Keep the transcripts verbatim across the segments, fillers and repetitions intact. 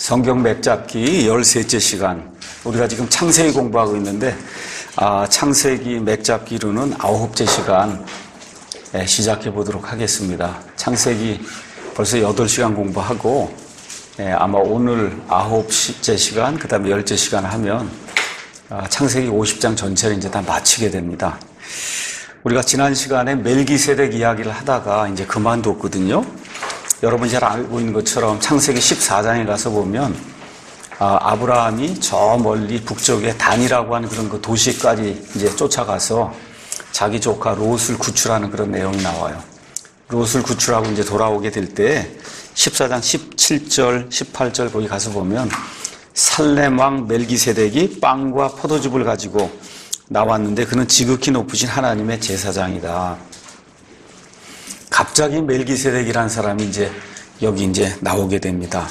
성경 맵 잡기 열셋째 시간. 우리가 지금 창세기 공부하고 있는데, 아, 창세기 맵 잡기로는 아홉째 시간 예, 시작해 보도록 하겠습니다. 창세기 벌써 여덟 시간 공부하고, 예, 아마 오늘 아홉째 시간, 그 다음에 열째 시간 하면, 아, 창세기 오십 장 전체를 이제 다 마치게 됩니다. 우리가 지난 시간에 멜기세덱 이야기를 하다가 이제 그만뒀거든요. 여러분이 잘 알고 있는 것처럼 창세기 십사 장에 가서 보면 아, 아브라함이 저 멀리 북쪽에 단이라고 하는 그런 그 도시까지 이제 쫓아가서 자기 조카 롯을 구출하는 그런 내용이 나와요. 롯을 구출하고 이제 돌아오게 될 때 십사 장 십칠 절, 십팔 절 거기 가서 보면 살렘 왕 멜기세덱이 빵과 포도즙을 가지고 나왔는데 그는 지극히 높으신 하나님의 제사장이다. 갑자기 멜기세덱이라는 사람이 이제 여기 이제 나오게 됩니다.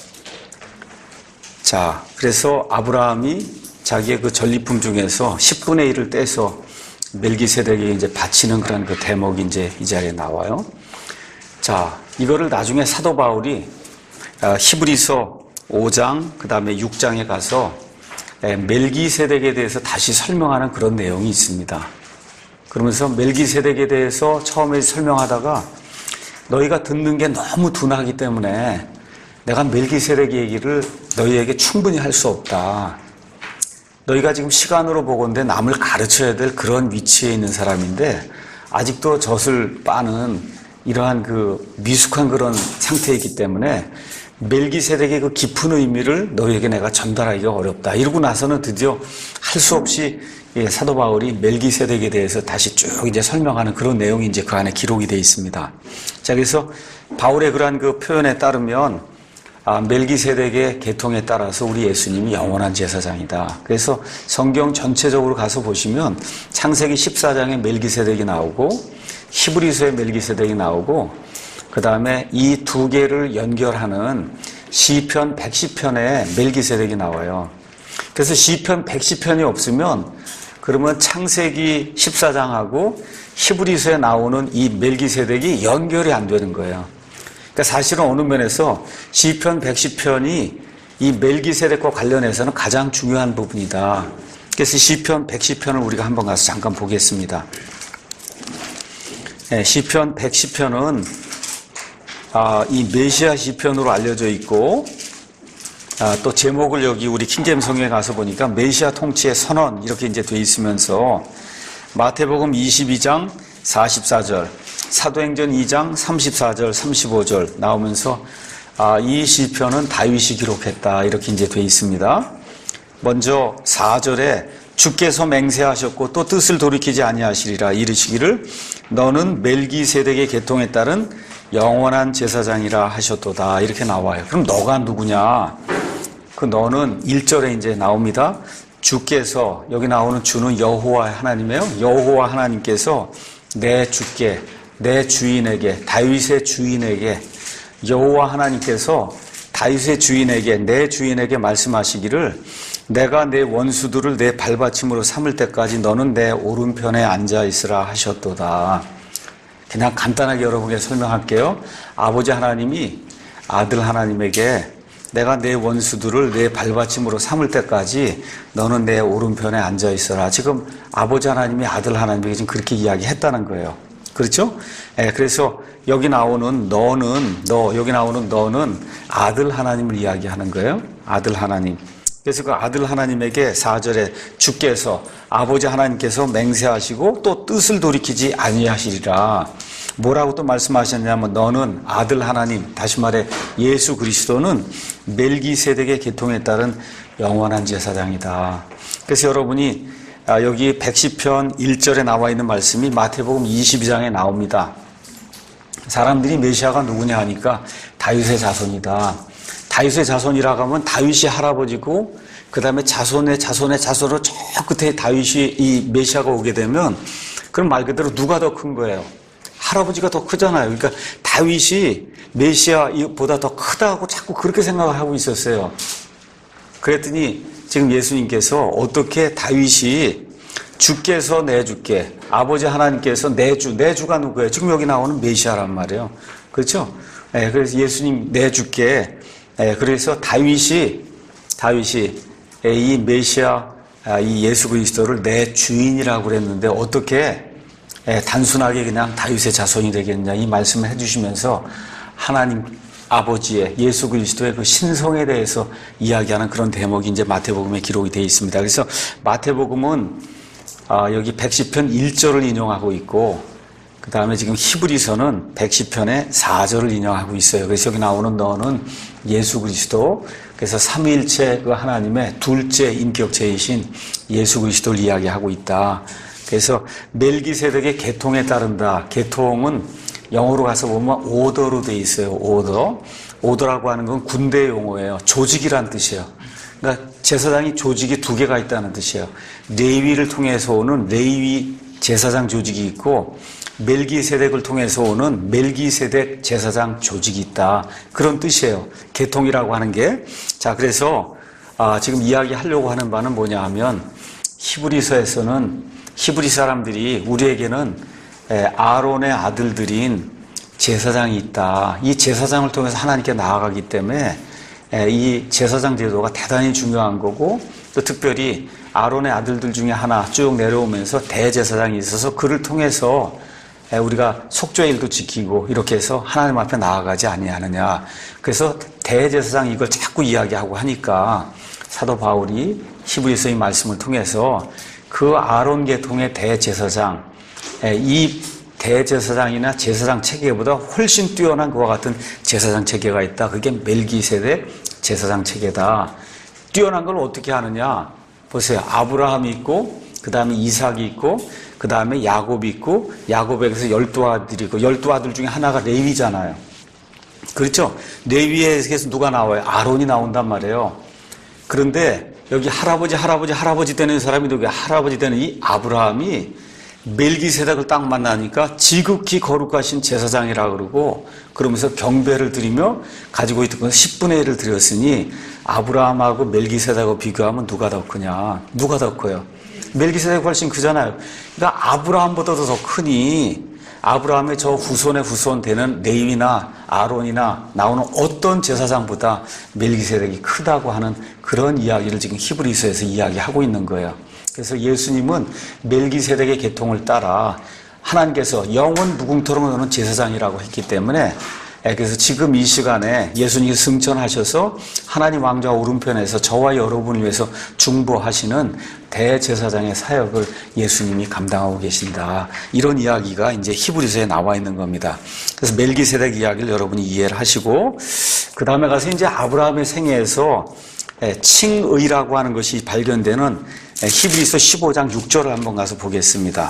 자, 그래서 아브라함이 자기의 그 전리품 중에서 십분의 일을 떼서 멜기세덱에게 이제 바치는 그런 그 대목이 이제 이 자리에 나와요. 자, 이거를 나중에 사도 바울이 히브리서 오 장, 그 다음에 육 장에 가서 멜기세덱에 대해서 다시 설명하는 그런 내용이 있습니다. 그러면서 멜기세덱에 대해서 처음에 설명하다가 너희가 듣는 게 너무 둔하기 때문에 내가 멜기세덱 얘기를 너희에게 충분히 할 수 없다. 너희가 지금 시간으로 보건대 남을 가르쳐야 될 그런 위치에 있는 사람인데 아직도 젖을 빠는 이러한 그 미숙한 그런 상태이기 때문에 멜기세덱의 그 깊은 의미를 너희에게 내가 전달하기가 어렵다. 이러고 나서는 드디어 할 수 없이 예, 사도 바울이 멜기세덱에 대해서 다시 쭉 이제 설명하는 그런 내용이 이제 그 안에 기록이 되어 있습니다. 자, 그래서 바울의 그러한 그 표현에 따르면 아, 멜기세덱의 계통에 따라서 우리 예수님이 영원한 제사장이다. 그래서 성경 전체적으로 가서 보시면 창세기 십사 장에 멜기세덱이 나오고 히브리서에 멜기세덱이 나오고 그 다음에 이 두 개를 연결하는 시편 백십 편에 멜기세덱이 나와요. 그래서 시편 백십 편이 없으면 그러면 창세기 십사 장하고 히브리서에 나오는 이 멜기세덱이 연결이 안 되는 거예요. 그러니까 사실은 어느 면에서 시편 백십 편이 이 멜기세덱과 관련해서는 가장 중요한 부분이다. 그래서 시편 백십 편을 우리가 한번 가서 잠깐 보겠습니다. 네, 시편 백십 편은 아, 이 메시아 시편으로 알려져 있고 아, 또 제목을 여기 우리 킹제임스 성경에 가서 보니까 메시아 통치의 선언 이렇게 이제 돼 있으면서 마태복음 이십이 장 사십사 절, 사도행전 이 장 삼십사 절, 삼십오 절 나오면서 아, 이 시편은 다윗이 기록했다 이렇게 이제 돼 있습니다. 먼저 사 절에 주께서 맹세하셨고 또 뜻을 돌이키지 아니하시리라 이르시기를 너는 멜기세덱의 계통에 따른 영원한 제사장이라 하셨도다 이렇게 나와요. 그럼 너가 누구냐? 그 너는 일 절에 이제 나옵니다. 주께서 여기 나오는 주는 여호와 하나님이에요. 여호와 하나님께서 내 주께 내 주인에게 다윗의 주인에게 여호와 하나님께서 다윗의 주인에게 내 주인에게 말씀하시기를 내가 내 원수들을 내 발받침으로 삼을 때까지 너는 내 오른편에 앉아 있으라 하셨도다. 그냥 간단하게 여러분에게 설명할게요. 아버지 하나님이 아들 하나님에게 내가 내 원수들을 내 발받침으로 삼을 때까지 너는 내 오른편에 앉아 있어라. 지금 아버지 하나님이 아들 하나님에게 지금 그렇게 이야기했다는 거예요. 그렇죠? 예, 그래서 여기 나오는 너는 너 여기 나오는 너는 아들 하나님을 이야기하는 거예요. 아들 하나님. 그래서 그 아들 하나님에게 사 절에 주께서 아버지 하나님께서 맹세하시고 또 뜻을 돌이키지 아니하시리라. 뭐라고 또 말씀하셨냐면 너는 아들 하나님, 다시 말해 예수 그리스도는 멜기세덱의 계통에 따른 영원한 제사장이다. 그래서 여러분이 여기 백십 편 일 절에 나와 있는 말씀이 마태복음 이십이 장에 나옵니다. 사람들이 메시아가 누구냐 하니까 다윗의 자손이다. 다윗의 자손이라고 하면 다윗이 할아버지고 그 다음에 자손의 자손의 자손으로 저 끝에 다윗이 이 메시아가 오게 되면 그럼 말 그대로 누가 더 큰 거예요? 할아버지가 더 크잖아요. 그러니까 다윗이 메시아보다 더 크다고 자꾸 그렇게 생각을 하고 있었어요. 그랬더니 지금 예수님께서 어떻게 다윗이 주께서 내 주께 아버지 하나님께서 내 주, 내 주가 누구예요? 지금 여기 나오는 메시아란 말이에요. 그렇죠? 네, 그래서 예수님 내 주께 예, 그래서 다윗이 다윗이 이 메시아 이 예수 그리스도를 내 주인이라고 그랬는데 어떻게 예, 단순하게 그냥 다윗의 자손이 되겠냐 이 말씀을 해주시면서 하나님 아버지의 예수 그리스도의 그 신성에 대해서 이야기하는 그런 대목이 이제 마태복음에 기록이 되어 있습니다. 그래서 마태복음은 아, 여기 백십 편 일 절을 인용하고 있고 그 다음에 지금 히브리서는 백십 편의 사 절을 인용하고 있어요. 그래서 여기 나오는 너는 예수 그리스도, 그래서 삼위일체 그 하나님의 둘째 인격체이신 예수 그리스도를 이야기하고 있다. 그래서 멜기세덱의 계통에 따른다. 계통은 영어로 가서 보면 오더로 돼 있어요. 오더. 오더라고 하는 건 군대 용어예요. 조직이란 뜻이에요. 그러니까 제사장이 조직이 두 개가 있다는 뜻이에요. 레위를 통해서 오는 레위 제사장 조직이 있고 멜기세덱을 통해서 오는 멜기세덱 제사장 조직이 있다. 그런 뜻이에요. 계통이라고 하는 게. 자, 그래서 아, 지금 이야기하려고 하는 바는 뭐냐 하면 히브리서에서는 히브리 사람들이 우리에게는 아론의 아들들인 제사장이 있다. 이 제사장을 통해서 하나님께 나아가기 때문에 이 제사장 제도가 대단히 중요한 거고 또 특별히 아론의 아들들 중에 하나 쭉 내려오면서 대제사장이 있어서 그를 통해서 우리가 속죄일도 지키고 이렇게 해서 하나님 앞에 나아가지 아니하느냐. 그래서 대제사장이 이걸 자꾸 이야기하고 하니까 사도 바울이 히브리서의 말씀을 통해서 그 아론 계통의 대제사장, 이 대제사장이나 제사장 체계보다 훨씬 뛰어난 그와 같은 제사장 체계가 있다. 그게 멜기세덱 제사장 체계다. 뛰어난 걸 어떻게 하느냐? 보세요. 아브라함이 있고 그 다음에 이삭이 있고 그 다음에 야곱이 있고 야곱에게서 열두 아들이고 열두 아들 중에 하나가 레위잖아요. 그렇죠? 레위에서 누가 나와요? 아론이 나온단 말이에요. 그런데 여기 할아버지 할아버지 할아버지 되는 사람이 누구야? 할아버지 되는 이 아브라함이 멜기세덱을 딱 만나니까 지극히 거룩하신 제사장이라 그러고 그러면서 경배를 드리며 가지고 있던 건 십분의 일을 드렸으니 아브라함하고 멜기세덱하고 비교하면 누가 더 크냐? 누가 더 커요? 멜기세덱이 훨씬 크잖아요. 그러니까 아브라함보다도 더 크니 아브라함의 저 후손의 후손 되는 레위나 아론이나 나오는 어떤 제사장보다 멜기세덱이 크다고 하는 그런 이야기를 지금 히브리서에서 이야기하고 있는 거예요. 그래서 예수님은 멜기세덱의 계통을 따라 하나님께서 영원 무궁토록 너는 제사장이라고 했기 때문에 그래서 지금 이 시간에 예수님이 승천하셔서 하나님 왕좌 오른편에서 저와 여러분을 위해서 중보하시는 대제사장의 사역을 예수님이 감당하고 계신다. 이런 이야기가 이제 히브리서에 나와 있는 겁니다. 그래서 멜기세덱 이야기를 여러분이 이해를 하시고 그 다음에 가서 이제 아브라함의 생애에서 칭의라고 하는 것이 발견되는 히브리서 십오 장 육 절을 한번 가서 보겠습니다.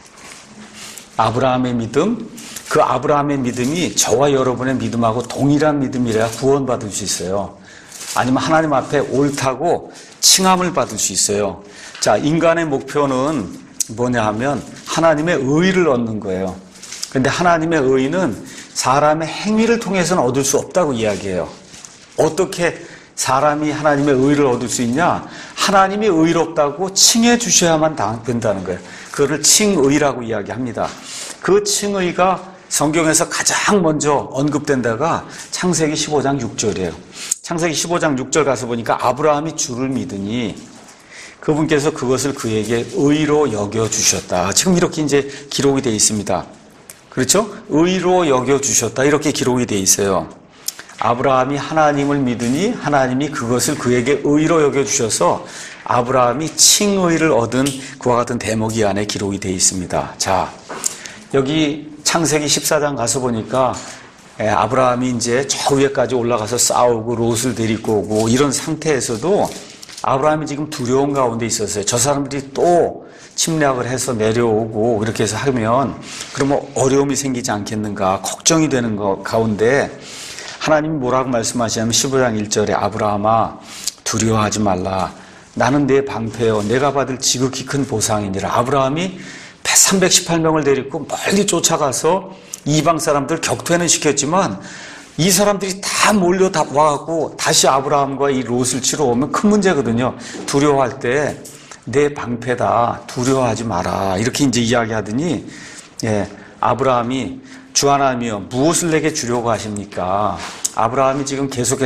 아브라함의 믿음, 그 아브라함의 믿음이 저와 여러분의 믿음하고 동일한 믿음이라야 구원받을 수 있어요. 아니면 하나님 앞에 옳다고 칭함을 받을 수 있어요. 자, 인간의 목표는 뭐냐 하면 하나님의 의를 얻는 거예요. 그런데 하나님의 의는 사람의 행위를 통해서는 얻을 수 없다고 이야기해요. 어떻게 사람이 하나님의 의를 얻을 수 있냐? 하나님이 의롭다고 칭해 주셔야만 된다는 거예요. 그거를 칭의라고 이야기합니다. 그 칭의가 성경에서 가장 먼저 언급된 데가 창세기 십오 장 육 절이에요. 창세기 십오 장 육 절 가서 보니까 아브라함이 주를 믿으니 그분께서 그것을 그에게 의로 여겨주셨다. 지금 이렇게 이제 기록이 되어 있습니다. 그렇죠? 의로 여겨주셨다. 이렇게 기록이 되어 있어요. 아브라함이 하나님을 믿으니 하나님이 그것을 그에게 의로 여겨주셔서 아브라함이 칭의를 얻은 그와 같은 대목이 안에 기록이 되어 있습니다. 자, 여기 창세기 십사 장 가서 보니까 아브라함이 이제 저 위에까지 올라가서 싸우고 롯을 데리고 오고 이런 상태에서도 아브라함이 지금 두려운 가운데 있었어요. 저 사람들이 또 침략을 해서 내려오고 이렇게 해서 하면 그러면 어려움이 생기지 않겠는가 걱정이 되는 거 가운데 하나님이 뭐라고 말씀하시냐면 십오 장 일 절에 아브라함아 두려워하지 말라. 나는 내 방패요. 내가 받을 지극히 큰 보상이니라. 아브라함이 삼백십팔 명을 데리고 멀리 쫓아가서 이방 사람들 격퇴는 시켰지만 이 사람들이 다 몰려 다 와갖고 다시 아브라함과 이 롯을 치러 오면 큰 문제거든요. 두려워할 때 내 방패다. 두려워하지 마라. 이렇게 이제 이야기하더니 예, 아브라함이 주 하나님이여 무엇을 내게 주려고 하십니까? 아브라함이 지금 계속해서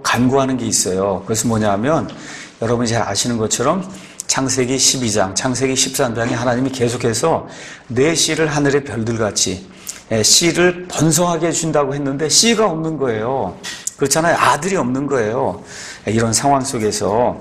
간구하는 게 있어요. 그것은 뭐냐면 여러분이 잘 아시는 것처럼 창세기 십이 장, 창세기 십삼 장에 하나님이 계속해서 내 씨를 하늘의 별들같이 씨를 번성하게 해준다고 했는데 씨가 없는 거예요. 그렇잖아요. 아들이 없는 거예요. 이런 상황 속에서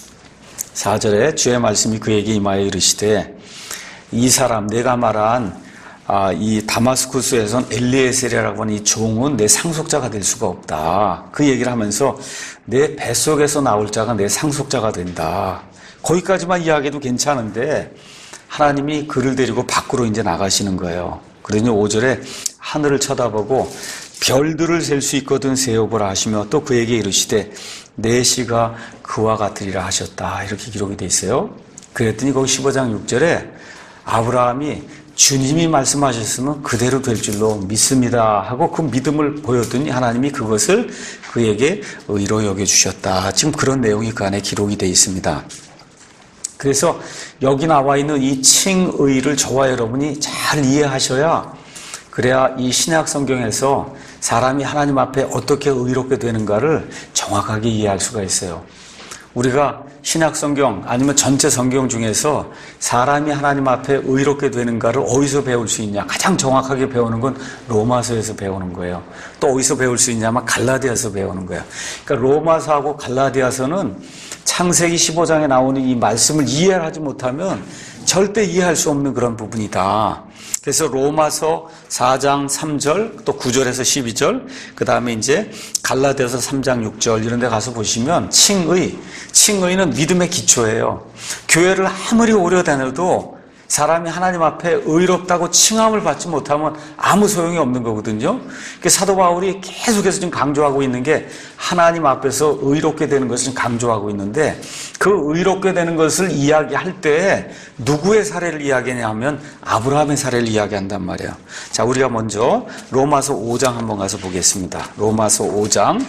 사 절에 주의 말씀이 그에게 임하여 이르시되 이 사람 내가 말한 아, 이 다마스쿠스에선 엘리에셀이라고 하는 이 종은 내 상속자가 될 수가 없다. 그 얘기를 하면서 내 뱃속에서 나올 자가 내 상속자가 된다. 거기까지만 이야기해도 괜찮은데 하나님이 그를 데리고 밖으로 이제 나가시는 거예요. 그러니 오 절에 하늘을 쳐다보고 별들을 셀 수 있거든 세어보라 하시며 또 그에게 이르시되 내 씨가 그와 같으리라 하셨다. 이렇게 기록이 돼 있어요. 그랬더니 거기 십오 장 육 절에 아브라함이 주님이 말씀하셨으면 그대로 될 줄로 믿습니다 하고 그 믿음을 보였더니 하나님이 그것을 그에게 의로 여겨주셨다. 지금 그런 내용이 그 안에 기록이 되어 있습니다. 그래서 여기 나와 있는 이 칭의를 저와 여러분이 잘 이해하셔야 그래야 이 신약 성경에서 사람이 하나님 앞에 어떻게 의롭게 되는가를 정확하게 이해할 수가 있어요. 우리가 신약 성경 아니면 전체 성경 중에서 사람이 하나님 앞에 의롭게 되는가를 어디서 배울 수 있냐? 가장 정확하게 배우는 건 로마서에서 배우는 거예요. 또 어디서 배울 수 있냐면 갈라디아서 배우는 거예요. 그러니까 로마서하고 갈라디아서는 창세기 십오 장에 나오는 이 말씀을 이해하지 못하면 절대 이해할 수 없는 그런 부분이다. 그래서 로마서 사 장 삼 절 또 구 절에서 십이 절 그 다음에 이제 갈라디아서 삼 장 육 절 이런 데 가서 보시면 칭의, 칭의는 믿음의 기초예요. 교회를 아무리 오래 다녀도 사람이 하나님 앞에 의롭다고 칭함을 받지 못하면 아무 소용이 없는 거거든요. 사도 바울이 계속해서 지금 강조하고 있는 게 하나님 앞에서 의롭게 되는 것을 강조하고 있는데 그 의롭게 되는 것을 이야기할 때 누구의 사례를 이야기하냐면 아브라함의 사례를 이야기한단 말이에요. 자, 우리가 먼저 로마서 오 장 한번 가서 보겠습니다. 로마서 오 장.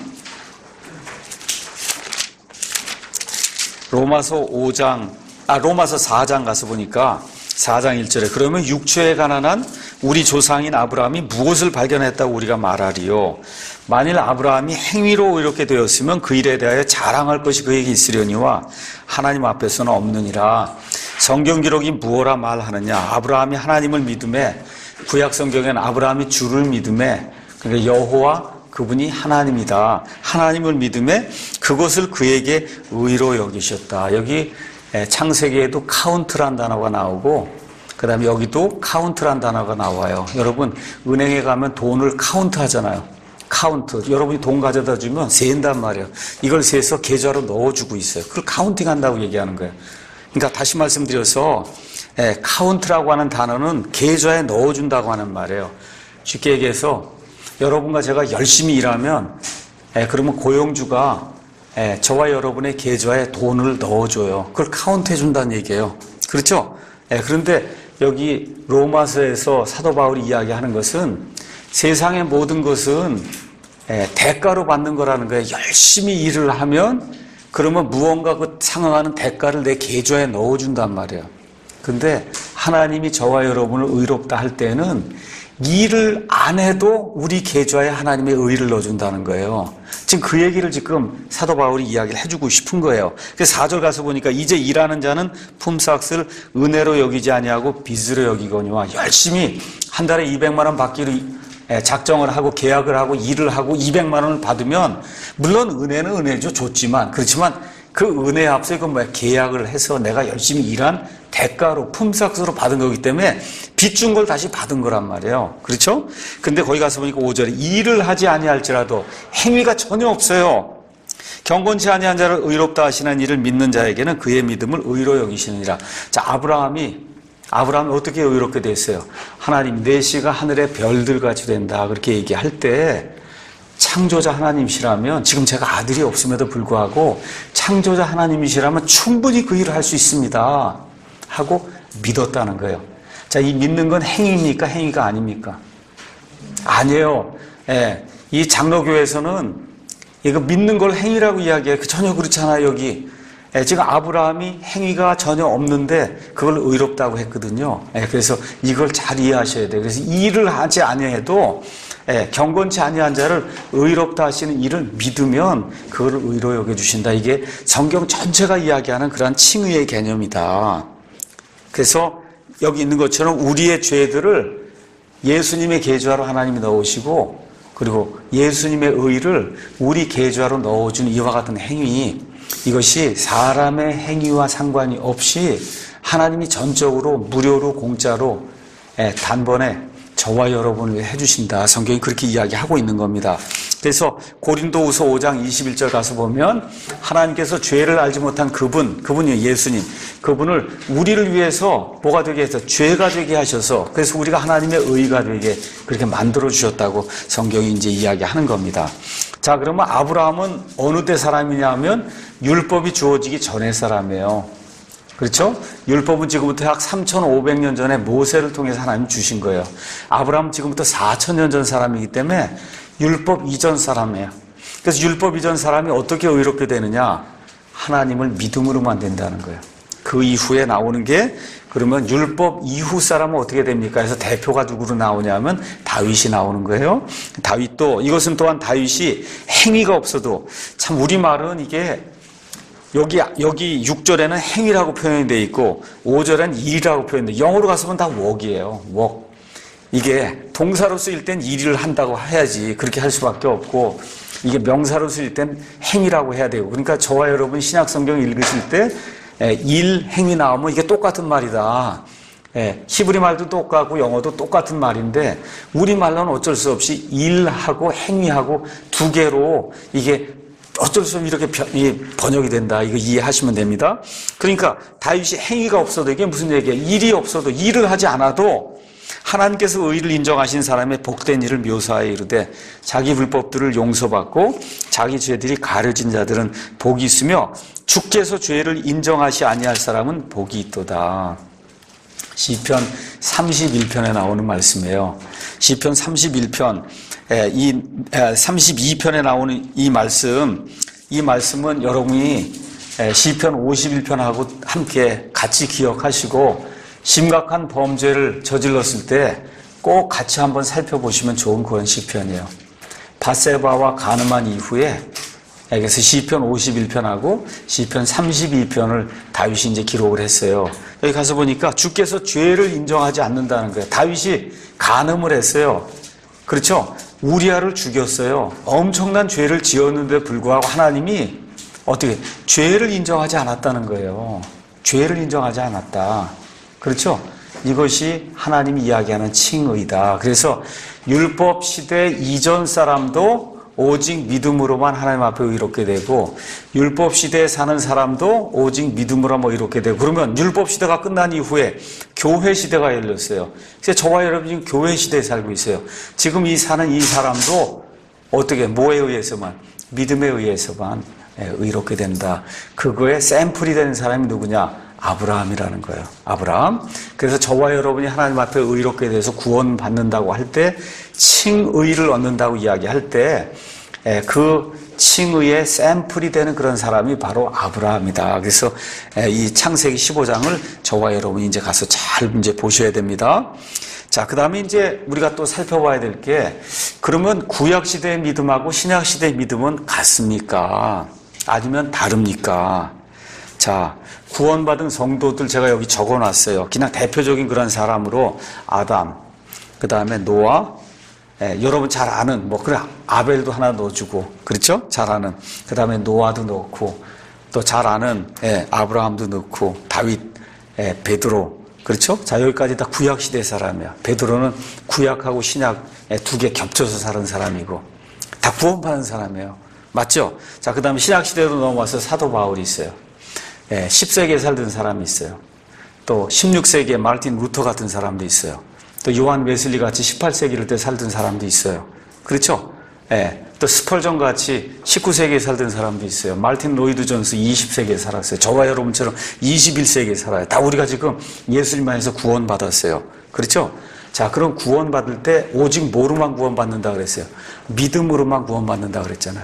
로마서 오 장, 아, 로마서 사 장 가서 보니까 사 장 일 절에 그러면 육체에 가난한 우리 조상인 아브라함이 무엇을 발견했다고 우리가 말하리요. 만일 아브라함이 행위로 이렇게 되었으면 그 일에 대하여 자랑할 것이 그에게 있으려니와 하나님 앞에서는 없느니라. 성경 기록이 무엇라 말하느냐. 아브라함이 하나님을 믿음에 구약 성경에는 아브라함이 주를 믿음에 그러니까 여호와 그분이 하나님이다. 하나님을 믿음에 그것을 그에게 의로 여기셨다. 여기 창세기에도 카운트란 단어가 나오고 그 다음에 여기도 카운트란 단어가 나와요. 여러분 은행에 가면 돈을 카운트 하잖아요. 카운트. 여러분이 돈 가져다 주면 세인단 말이에요. 이걸 세서 계좌로 넣어주고 있어요. 그걸 카운팅 한다고 얘기하는 거예요. 그러니까 다시 말씀드려서 카운트라고 하는 단어는 계좌에 넣어준다고 하는 말이에요. 쉽게 얘기해서 여러분과 제가 열심히 일하면 그러면 고용주가 예, 저와 여러분의 계좌에 돈을 넣어줘요. 그걸 카운트 해준다는 얘기예요. 그렇죠? 예, 그런데 여기 로마서에서 사도 바울이 이야기하는 것은 세상의 모든 것은 예, 대가로 받는 거라는 거예요. 열심히 일을 하면 그러면 무언가 그 상응하는 대가를 내 계좌에 넣어준단 말이에요. 근데 하나님이 저와 여러분을 의롭다 할 때는 일을 안 해도 우리 계좌에 하나님의 의를 넣어준다는 거예요. 지금 그 얘기를 지금 사도 바울이 이야기를 해주고 싶은 거예요. 그래서 사 절 가서 보니까 이제 일하는 자는 품삯을 은혜로 여기지 아니하고 빚으로 여기거니와 열심히 한 달에 이백만 원 받기로 작정을 하고 계약을 하고 일을 하고 이백만 원을 받으면 물론 은혜는 은혜죠. 좋지만 그렇지만 그 은혜 앞서 이건 뭐야? 계약을 해서 내가 열심히 일한 대가로 품삯으로 받은 거기 때문에 빚 준 걸 다시 받은 거란 말이에요. 그렇죠? 근데 거기 가서 보니까 오 절에 일을 하지 아니할지라도 행위가 전혀 없어요. 경건치 아니한 자를 의롭다 하시는 이를 믿는 자에게는 그의 믿음을 의로 여기시느니라. 자, 아브라함이 아브라함이 어떻게 의롭게 됐어요? 하나님 내 씨가 하늘의 별들같이 된다 그렇게 얘기할 때 창조자 하나님이시라면 지금 제가 아들이 없음에도 불구하고 창조자 하나님이시라면 충분히 그 일을 할 수 있습니다 하고 믿었다는 거예요. 자, 이 믿는 건 행위입니까? 행위가 아닙니까? 아니에요. 예, 이 장로교에서는 이거 믿는 걸 행위라고 이야기해요. 전혀 그렇지 않아요. 여기 예, 지금 아브라함이 행위가 전혀 없는데 그걸 의롭다고 했거든요. 예, 그래서 이걸 잘 이해하셔야 돼요. 그래서 일을 하지 아니해도 예, 경건치 아니한 자를 의롭다 하시는 이를 믿으면 그거를 의로 여겨주신다. 이게 성경 전체가 이야기하는 그러한 칭의의 개념이다. 그래서 여기 있는 것처럼 우리의 죄들을 예수님의 계좌로 하나님이 넣으시고, 그리고 예수님의 의를 우리 계좌로 넣어준 이와 같은 행위, 이것이 사람의 행위와 상관이 없이 하나님이 전적으로 무료로 공짜로 예, 단번에 저와 여러분을 해주신다. 성경이 그렇게 이야기하고 있는 겁니다. 그래서 고린도후서 오 장 이십일 절 가서 보면 하나님께서 죄를 알지 못한 그분, 그분이 예수님, 그분을 우리를 위해서 뭐가 되게 해서 죄가 되게 하셔서, 그래서 우리가 하나님의 의가 되게 그렇게 만들어 주셨다고 성경이 이제 이야기하는 겁니다. 자, 그러면 아브라함은 어느 때 사람이냐 하면 율법이 주어지기 전의 사람이에요. 그렇죠? 율법은 지금부터 약 삼천오백 년 전에 모세를 통해서 하나님이 주신 거예요. 아브라함은 지금부터 사천 년 전 사람이기 때문에 율법 이전 사람이에요. 그래서 율법 이전 사람이 어떻게 의롭게 되느냐? 하나님을 믿음으로만 된다는 거예요. 그 이후에 나오는 게, 그러면 율법 이후 사람은 어떻게 됩니까? 그래서 대표가 누구로 나오냐면 다윗이 나오는 거예요. 다윗도, 이것은 또한 다윗이 행위가 없어도, 참 우리말은 이게 여기, 여기 육 절에는 행위라고 표현이 되어 있고 오 절에는 일이라고 표현돼. 영어로 가서 보면 다 work이에요. work. 이게 동사로 쓰일 땐 일을 한다고 해야지. 그렇게 할 수밖에 없고, 이게 명사로 쓰일 땐 행위라고 해야 되고. 그러니까 저와 여러분 신약 성경 읽으실 때 일, 행위 나오면 이게 똑같은 말이다. 히브리 말도 똑같고 영어도 똑같은 말인데 우리말로는 어쩔 수 없이 일하고 행위하고 두 개로 이게 어쩔 수 없이 이렇게 번역이 된다. 이거 이해하시면 됩니다. 그러니까 다윗이 행위가 없어도, 이게 무슨 얘기야? 일이 없어도, 일을 하지 않아도 하나님께서 의를 인정하신 사람의 복된 일을 묘사하여 이르되 자기 불법들을 용서받고 자기 죄들이 가려진 자들은 복이 있으며 주께서 죄를 인정하시 아니할 사람은 복이 있도다. 시편 삼십일 편에 나오는 말씀이에요. 시편 삼십일 편, 이 삼십이 편에 나오는 이 말씀, 이 말씀은 여러분이 시편 오십일 편하고 함께 같이 기억하시고 심각한 범죄를 저질렀을 때 꼭 같이 한번 살펴보시면 좋은 그런 시편이에요. 밧세바와 간음한 이후에, 그래서 시편 오십일 편하고 시편 삼십이 편을 다윗이 이제 기록을 했어요. 여기 가서 보니까 주께서 죄를 인정하지 않는다는 거예요. 다윗이 간음을 했어요. 그렇죠? 우리아를 죽였어요. 엄청난 죄를 지었는데 불구하고 하나님이 어떻게 죄를 인정하지 않았다는 거예요. 죄를 인정하지 않았다. 그렇죠? 이것이 하나님이 이야기하는 칭의다. 그래서 율법 시대 이전 사람도 오직 믿음으로만 하나님 앞에 의롭게 되고, 율법 시대에 사는 사람도 오직 믿음으로만 의롭게 되고, 그러면 율법 시대가 끝난 이후에 교회 시대가 열렸어요. 그래서 저와 여러분이 교회 시대에 살고 있어요. 지금 이 사는 이 사람도 어떻게, 뭐에 의해서만? 믿음에 의해서만 의롭게 된다. 그거에 샘플이 되는 사람이 누구냐? 아브라함이라는 거예요. 아브라함. 그래서 저와 여러분이 하나님 앞에 의롭게 돼서 구원받는다고 할 때, 칭의를 얻는다고 이야기할 때, 그 칭의의 샘플이 되는 그런 사람이 바로 아브라함이다. 그래서 이 창세기 십오 장을 저와 여러분이 이제 가서 잘 이제 보셔야 됩니다. 자, 그 다음에 이제 우리가 또 살펴봐야 될 게, 그러면 구약시대의 믿음하고 신약시대의 믿음은 같습니까? 아니면 다릅니까? 자, 구원받은 성도들 제가 여기 적어놨어요. 그냥 대표적인 그런 사람으로 아담, 그 다음에 노아, 예, 여러분 잘 아는, 뭐, 그래, 아벨도 하나 넣어주고, 그렇죠? 잘 아는. 그 다음에 노아도 넣고, 또 잘 아는, 예, 아브라함도 넣고, 다윗, 예, 베드로, 그렇죠? 자, 여기까지 다 구약시대 사람이야. 베드로는 구약하고 신약 두 개 겹쳐서 사는 사람이고, 다 구원받은 사람이에요. 맞죠? 자, 그 다음에 신약시대로 넘어와서 사도 바울이 있어요. 예, 십 세기에 살던 사람이 있어요. 또 십육 세기에 마르틴 루터 같은 사람도 있어요. 또 요한 웨슬리 같이 십팔 세기를 때 살던 사람도 있어요. 그렇죠? 예, 또 스펄전 같이 십구 세기에 살던 사람도 있어요. 마르틴 로이드 존스 이십 세기에 살았어요. 저와 여러분처럼 이십일 세기에 살아요. 다 우리가 지금 예수님 안에서 구원받았어요. 그렇죠? 자, 그럼 구원받을 때 오직 뭐로만 구원받는다 그랬어요? 믿음으로만 구원받는다 그랬잖아요.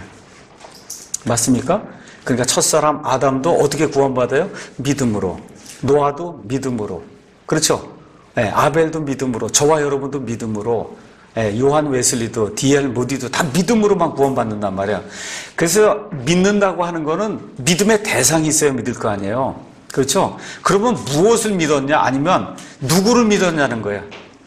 맞습니까? 그러니까 첫사람 아담도 어떻게 구원받아요? 믿음으로. 노아도 믿음으로. 그렇죠? 네, 아벨도 믿음으로. 저와 여러분도 믿음으로. 예, 요한 웨슬리도 디엘 모디도 다 믿음으로만 구원받는단 말이야. 그래서 믿는다고 하는 거는 믿음의 대상이 있어야 믿을 거 아니에요. 그렇죠? 그러면 무엇을 믿었냐 아니면 누구를 믿었냐는 거야.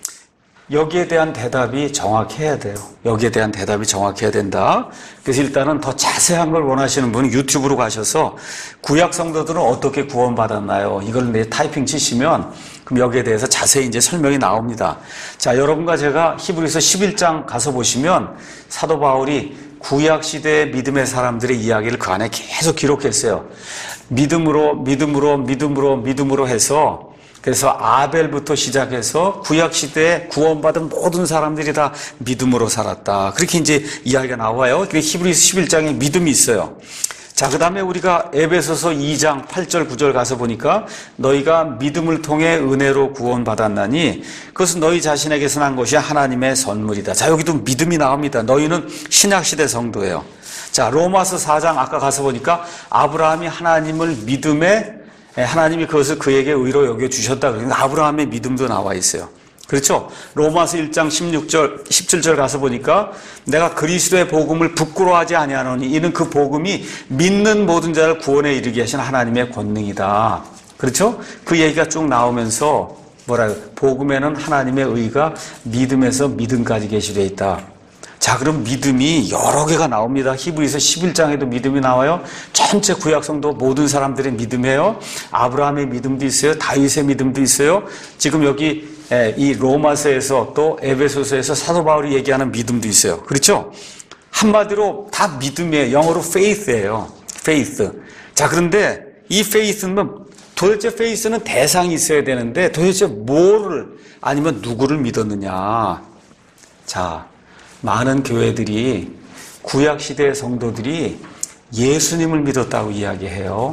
여기에 대한 대답이 정확해야 돼요. 여기에 대한 대답이 정확해야 된다. 그래서 일단은 더 자세한 걸 원하시는 분은 유튜브로 가셔서 구약 성도들은 어떻게 구원받았나요? 이걸 내 타이핑 치시면 그럼 여기에 대해서 자세히 이제 설명이 나옵니다. 자, 여러분과 제가 히브리서 십일 장 가서 보시면 사도 바울이 구약 시대의 믿음의 사람들의 이야기를 그 안에 계속 기록했어요. 믿음으로, 믿음으로, 믿음으로, 믿음으로 해서 그래서 아벨부터 시작해서 구약시대에 구원받은 모든 사람들이 다 믿음으로 살았다. 그렇게 이제 이야기가 나와요. 히브리서 십일 장에 믿음이 있어요. 자, 그 다음에 우리가 에베소서 이 장 팔 절 구 절 가서 보니까 너희가 믿음을 통해 은혜로 구원받았나니 그것은 너희 자신에게서 난 것이 하나님의 선물이다. 자, 여기도 믿음이 나옵니다. 너희는 신약시대 성도예요. 자, 로마서 사 장 아까 가서 보니까 아브라함이 하나님을 믿음에 하나님이 그것을 그에게 의로 여겨주셨다. 그러니까 아브라함의 믿음도 나와 있어요. 그렇죠? 로마서 일 장 십육 절, 십칠 절 가서 보니까 내가 그리스도의 복음을 부끄러워하지 아니하노니 이는 그 복음이 믿는 모든 자를 구원에 이르게 하신 하나님의 권능이다. 그렇죠? 그 얘기가 쭉 나오면서 뭐라요? 복음에는 하나님의 의가 믿음에서 믿음까지 계시되어 있다. 자, 그럼 믿음이 여러 개가 나옵니다. 히브리서 십일 장에도 믿음이 나와요. 전체 구약성도 모든 사람들의 믿음이에요. 아브라함의 믿음도 있어요. 다윗의 믿음도 있어요. 지금 여기 이 로마서에서 또 에베소서에서 사도 바울이 얘기하는 믿음도 있어요. 그렇죠? 한마디로 다 믿음이에요. 영어로 faith예요. faith. 자, 그런데 이 faith는 도대체 faith는 대상이 있어야 되는데 도대체 뭐를 아니면 누구를 믿었느냐. 자, 많은 교회들이 구약시대의 성도들이 예수님을 믿었다고 이야기해요.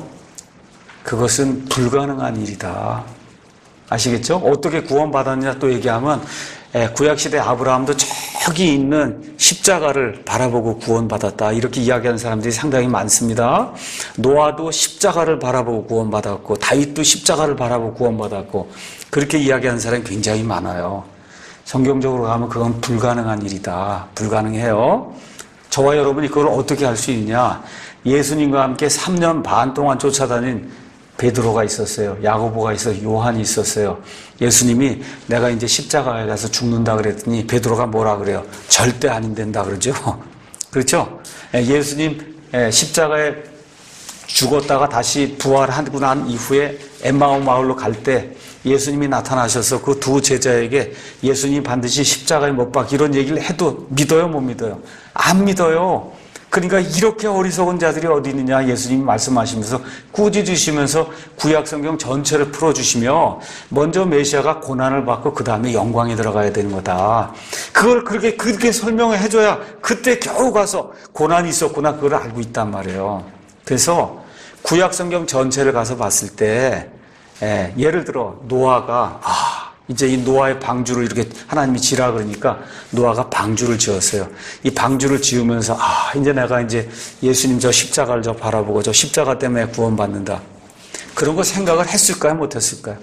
그것은 불가능한 일이다. 아시겠죠? 어떻게 구원받았냐 또 얘기하면 구약시대 아브라함도 저기 있는 십자가를 바라보고 구원받았다. 이렇게 이야기하는 사람들이 상당히 많습니다. 노아도 십자가를 바라보고 구원받았고 다윗도 십자가를 바라보고 구원받았고 그렇게 이야기하는 사람이 굉장히 많아요. 성경적으로 가면 그건 불가능한 일이다. 불가능해요. 저와 여러분이 그걸 어떻게 할 수 있느냐. 예수님과 함께 삼 년 반 동안 쫓아다닌 베드로가 있었어요. 야고보가 있었어요. 요한이 있었어요. 예수님이 내가 이제 십자가에 가서 죽는다 그랬더니 베드로가 뭐라 그래요? 절대 안 된다 그러죠. 그렇죠? 예수님 십자가에 죽었다가 다시 부활하고 난 이후에 엠마오 마을로 갈 때 예수님이 나타나셔서 그 두 제자에게 예수님이 반드시 십자가에 못 박히 이런 얘기를 해도 믿어요, 못 믿어요? 안 믿어요. 그러니까 이렇게 어리석은 자들이 어디 있느냐 예수님이 말씀하시면서 꾸짖으시면서 구약성경 전체를 풀어주시며 먼저 메시아가 고난을 받고 그 다음에 영광에 들어가야 되는 거다. 그걸 그렇게 그렇게 설명을 해줘야 그때 겨우 가서 고난이 있었구나 그걸 알고 있단 말이에요. 그래서 구약성경 전체를 가서 봤을 때 예, 예를 들어 노아가 아 이제 이 노아의 방주를 이렇게 하나님이 지라 그러니까 노아가 방주를 지었어요. 이 방주를 지으면서 아 이제 내가 이제 예수님 저 십자가를 저 바라보고 저 십자가 때문에 구원받는다. 그런 거 생각을 했을까요? 못했을까요?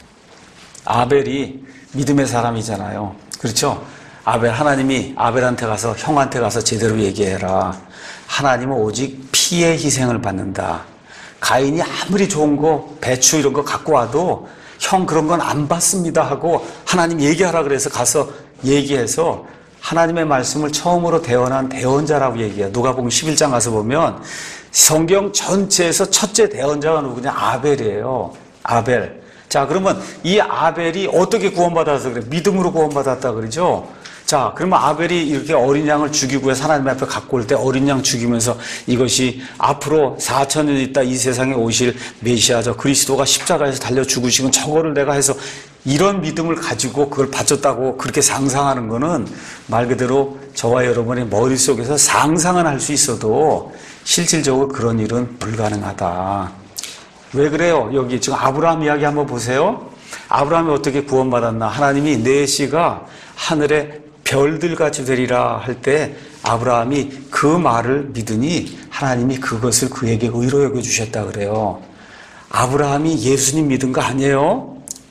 아벨이 믿음의 사람이잖아요. 그렇죠? 아벨 하나님이 아벨한테 가서 형한테 가서 제대로 얘기해라. 하나님은 오직 피의 희생을 받는다. 가인이 아무리 좋은 거 배추 이런 거 갖고 와도 형 그런 건 안 받습니다 하고 하나님 얘기하라 그래서 가서 얘기해서 하나님의 말씀을 처음으로 대언한 대언자라고 얘기해요. 누가복음 십일 장 가서 보면 성경 전체에서 첫째 대언자가 누구냐? 아벨이에요. 아벨. 자, 그러면 이 아벨이 어떻게 구원받아서 그래? 믿음으로 구원받았다 그러죠? 자, 그러면 아벨이 이렇게 어린 양을 죽이고 해서 하나님 앞에 갖고 올 때 어린 양 죽이면서 이것이 앞으로 사천 년 있다 이 세상에 오실 메시아 저 그리스도가 십자가에서 달려 죽으시면 저거를 내가 해서 이런 믿음을 가지고 그걸 바쳤다고 그렇게 상상하는 거는 말 그대로 저와 여러분의 머릿속에서 상상은 할 수 있어도 실질적으로 그런 일은 불가능하다. 왜 그래요? 여기 지금 아브라함 이야기 한번 보세요. 아브라함이 어떻게 구원받았나? 하나님이 내 씨가 하늘에 별들같이 되리라 할 때 아브라함이 그 말을 믿으니 하나님이 그것을 그에게 의로 여겨주셨다 그래요. 아브라함이 예수님 믿은 거 아니에요?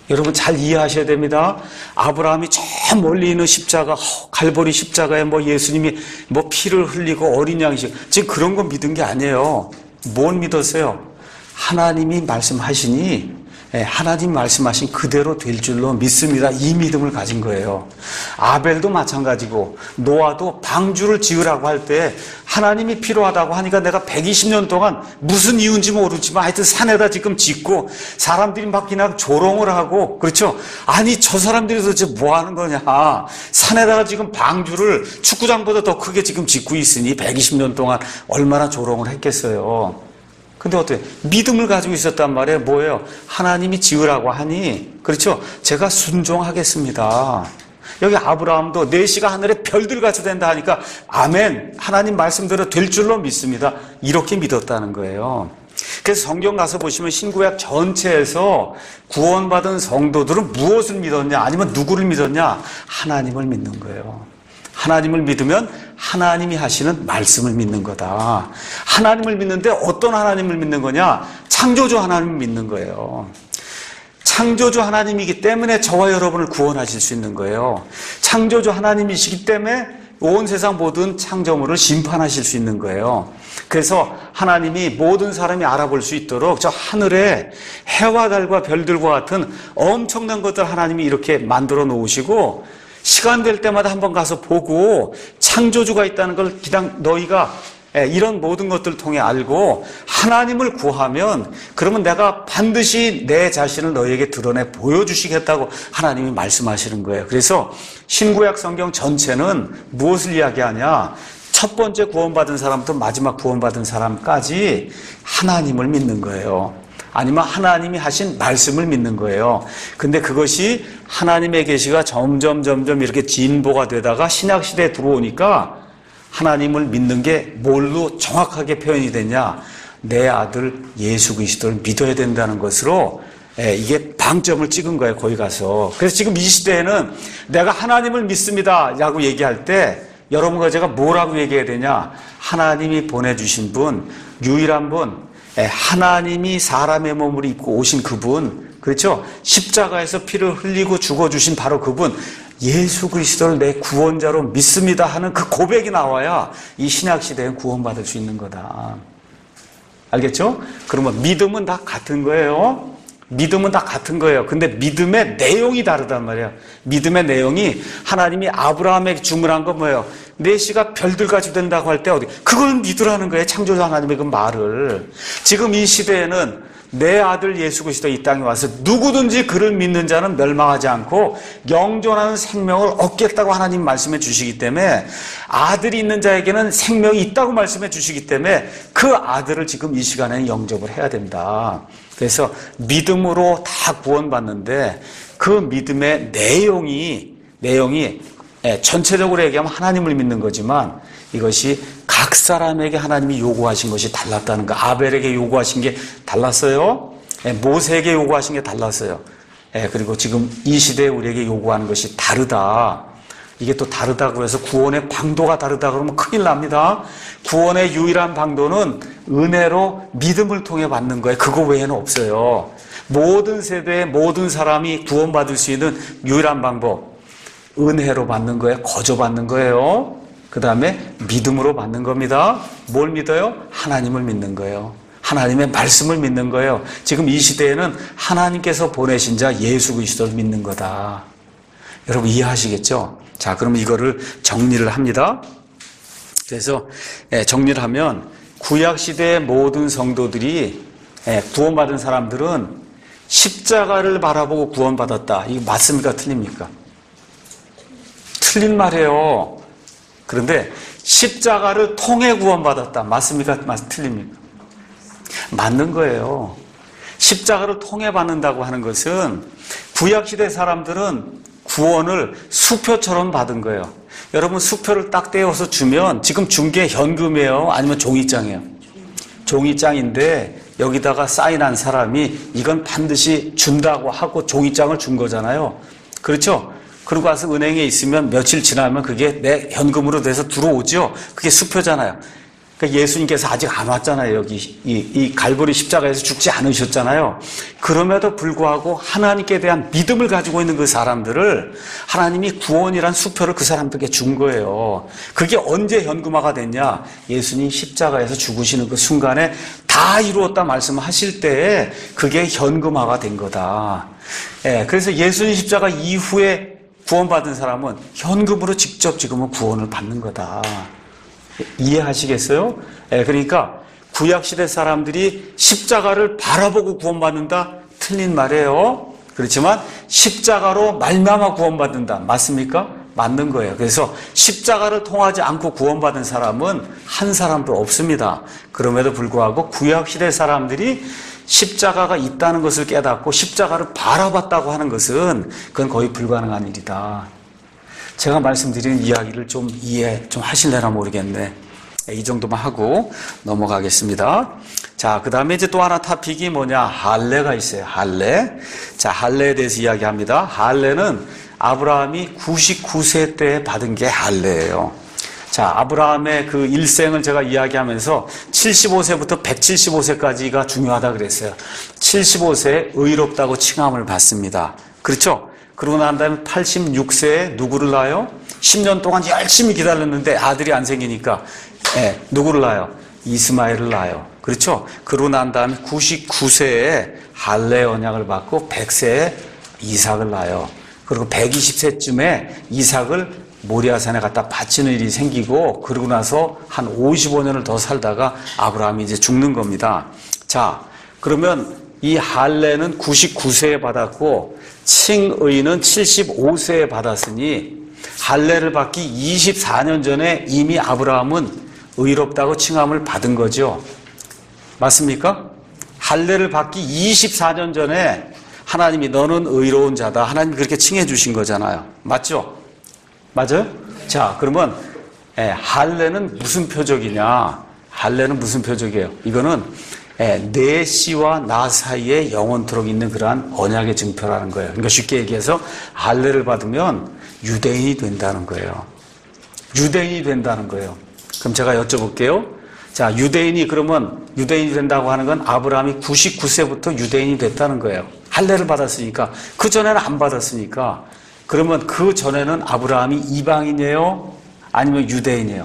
여러분 잘 이해하셔야 됩니다. 아브라함이 저 멀리 있는 십자가, 갈보리 십자가에 뭐 예수님이 뭐 피를 흘리고 어린 양식, 지금 그런 거 믿은 게 아니에요. 뭘 믿었어요? 하나님이 말씀하시니 하나님 말씀하신 그대로 될 줄로 믿습니다. 이 믿음을 가진 거예요. 아벨도 마찬가지고 노아도 방주를 지으라고 할 때 하나님이 필요하다고 하니까 내가 백이십 년 동안 무슨 이유인지 모르지만 하여튼 산에다 지금 짓고 사람들이 막 그냥 조롱을 하고, 그렇죠? 아니 저 사람들이 도대체 뭐 하는 거냐, 산에다가 지금 방주를 축구장보다 더 크게 지금 짓고 있으니 백이십 년 동안 얼마나 조롱을 했겠어요. 근데 어때요? 믿음을 가지고 있었단 말이에요. 뭐예요? 하나님이 지으라고 하니, 그렇죠? 제가 순종하겠습니다. 여기 아브라함도 내시가 하늘에 별들같이 된다 하니까 아멘, 하나님 말씀대로 될 줄로 믿습니다. 이렇게 믿었다는 거예요. 그래서 성경 가서 보시면 신구약 전체에서 구원받은 성도들은 무엇을 믿었냐, 아니면 누구를 믿었냐? 하나님을 믿는 거예요. 하나님을 믿으면 하나님이 하시는 말씀을 믿는 거다. 하나님을 믿는데 어떤 하나님을 믿는 거냐? 창조주 하나님을 믿는 거예요. 창조주 하나님이기 때문에 저와 여러분을 구원하실 수 있는 거예요. 창조주 하나님이시기 때문에 온 세상 모든 창조물을 심판하실 수 있는 거예요. 그래서 하나님이 모든 사람이 알아볼 수 있도록 저 하늘에 해와 달과 별들과 같은 엄청난 것들 하나님이 이렇게 만들어 놓으시고, 시간 될 때마다 한번 가서 보고 창조주가 있다는 걸 그냥 너희가 이런 모든 것들을 통해 알고 하나님을 구하면, 그러면 내가 반드시 내 자신을 너희에게 드러내 보여주시겠다고 하나님이 말씀하시는 거예요. 그래서 신구약 성경 전체는 무엇을 이야기하냐? 첫 번째 구원받은 사람부터 마지막 구원받은 사람까지 하나님을 믿는 거예요. 아니면 하나님이 하신 말씀을 믿는 거예요. 근데 그것이 하나님의 계시가 점점 점점 이렇게 진보가 되다가 신약시대에 들어오니까 하나님을 믿는 게 뭘로 정확하게 표현이 되냐? 내 아들 예수 그리스도를 믿어야 된다는 것으로 이게 방점을 찍은 거예요. 거기 가서. 그래서 지금 이 시대에는 내가 하나님을 믿습니다 라고 얘기할 때 여러분과 제가 뭐라고 얘기해야 되냐? 하나님이 보내주신 분, 유일한 분, 하나님이 사람의 몸을 입고 오신 그분, 그렇죠? 십자가에서 피를 흘리고 죽어주신 바로 그분, 예수 그리스도를 내 구원자로 믿습니다 하는 그 고백이 나와야 이 신약시대에 구원받을 수 있는 거다. 알겠죠? 그러면 믿음은 다 같은 거예요. 믿음은 다 같은 거예요. 근데 믿음의 내용이 다르단 말이에요. 믿음의 내용이 하나님이 아브라함에게 주문한 건 뭐예요? 내시가 별들같이 된다고 할 때 어디? 그걸 믿으라는 거예요. 창조주 하나님의 그 말을. 지금 이 시대에는 내 아들 예수 그리스도 이 땅에 와서 누구든지 그를 믿는 자는 멸망하지 않고 영존하는 생명을 얻겠다고 하나님 말씀해 주시기 때문에, 아들이 있는 자에게는 생명이 있다고 말씀해 주시기 때문에 그 아들을 지금 이 시간에는 영접을 해야 된다. 그래서 믿음으로 다 구원받는데 그 믿음의 내용이 내용이 전체적으로 얘기하면 하나님을 믿는 거지만 이것이 각 사람에게 하나님이 요구하신 것이 달랐다는 거. 아벨에게 요구하신 게 달랐어요. 모세에게 요구하신 게 달랐어요. 그리고 지금 이 시대에 우리에게 요구하는 것이 다르다. 이게 또 다르다고 해서 구원의 방도가 다르다 그러면 큰일 납니다. 구원의 유일한 방도는 은혜로 믿음을 통해 받는 거예요. 그거 외에는 없어요. 모든 세대의 모든 사람이 구원받을 수 있는 유일한 방법, 은혜로 받는 거예요. 거저 받는 거예요. 그 다음에 믿음으로 받는 겁니다. 뭘 믿어요? 하나님을 믿는 거예요. 하나님의 말씀을 믿는 거예요. 지금 이 시대에는 하나님께서 보내신 자 예수 그리스도를 믿는 거다. 여러분 이해하시겠죠? 자, 그럼 이거를 정리를 합니다. 그래서 정리를 하면 구약시대의 모든 성도들이, 구원받은 사람들은 십자가를 바라보고 구원받았다. 이거 맞습니까? 틀립니까? 틀린 말이에요. 그런데 십자가를 통해 구원받았다. 맞습니까? 맞, 틀립니까? 맞는 거예요. 십자가를 통해 받는다고 하는 것은 구약시대 사람들은 구원을 수표처럼 받은 거예요. 여러분 수표를 딱 떼어서 주면 지금 준 게 현금이에요? 아니면 종이장이에요? 종이장인데 여기다가 사인한 사람이 이건 반드시 준다고 하고 종이장을 준 거잖아요. 그렇죠? 그러고 와서 은행에 있으면 며칠 지나면 그게 내 현금으로 돼서 들어오죠. 그게 수표잖아요. 그러니까 예수님께서 아직 안 왔잖아요. 여기 이, 이 갈보리 십자가에서 죽지 않으셨잖아요. 그럼에도 불구하고 하나님께 대한 믿음을 가지고 있는 그 사람들을 하나님이 구원이란 수표를 그 사람들에게 준 거예요. 그게 언제 현금화가 됐냐? 예수님 십자가에서 죽으시는 그 순간에 다 이루었다 말씀하실 때에 그게 현금화가 된 거다. 예, 그래서 예수님 십자가 이후에 구원받은 사람은 현금으로 직접 지금은 구원을 받는 거다. 이해하시겠어요? 예, 그러니까 구약시대 사람들이 십자가를 바라보고 구원받는다? 틀린 말이에요. 그렇지만 십자가로 말미암아 구원받는다. 맞습니까? 맞는 거예요. 그래서 십자가를 통하지 않고 구원받은 사람은 한 사람도 없습니다. 그럼에도 불구하고 구약시대 사람들이 십자가가 있다는 것을 깨닫고 십자가를 바라봤다고 하는 것은 그건 거의 불가능한 일이다. 제가 말씀드리는 이야기를 좀 이해 좀 하실래나 모르겠네. 이 정도만 하고 넘어가겠습니다. 자, 그 다음에 이제 또 하나 토픽이 뭐냐? 할례가 있어요. 할례. 자, 할례에 대해서 이야기합니다. 할례는 아브라함이 구십구 세 때 받은 게 할례예요. 자, 아브라함의 그 일생을 제가 이야기하면서 칠십오 세부터 백칠십오 세까지가 중요하다 그랬어요. 칠십오 세에 의롭다고 칭함을 받습니다. 그렇죠? 그러고 난 다음에 팔십육 세에 누구를 낳아요? 십 년 동안 열심히 기다렸는데 아들이 안 생기니까 예, 누구를 낳아요? 이스마엘을 낳아요. 그렇죠? 그러고 난 다음에 구십구 세에 할례 언약을 받고 백 세에 이삭을 낳아요. 그리고 백이십 세쯤에 이삭을 모리아산에 갖다 바치는 일이 생기고 그러고 나서 한 오십오 년을 더 살다가 아브라함이 이제 죽는 겁니다. 자, 그러면 이 할례는 구십구 세에 받았고 칭의는 칠십오 세에 받았으니 할례를 받기 이십사 년 전에 이미 아브라함은 의롭다고 칭함을 받은 거죠. 맞습니까? 할례를 받기 이십사 년 전에 하나님이 너는 의로운 자다. 하나님이 그렇게 칭해 주신 거잖아요. 맞죠? 맞아요? 자, 그러면 예, 할례는 무슨 표적이냐? 할례는 무슨 표적이에요? 이거는 예, 내 씨와 나 사이에 영원토록 있는 그러한 언약의 증표라는 거예요. 그러니까 쉽게 얘기해서 할례를 받으면 유대인이 된다는 거예요. 유대인이 된다는 거예요. 그럼 제가 여쭤볼게요. 자, 유대인이 그러면 유대인이 된다고 하는 건 아브라함이 구십구 세부터 유대인이 됐다는 거예요. 할례를 받았으니까. 그 전에는 안 받았으니까. 그러면 그 전에는 아브라함이 이방인이에요? 아니면 유대인이에요?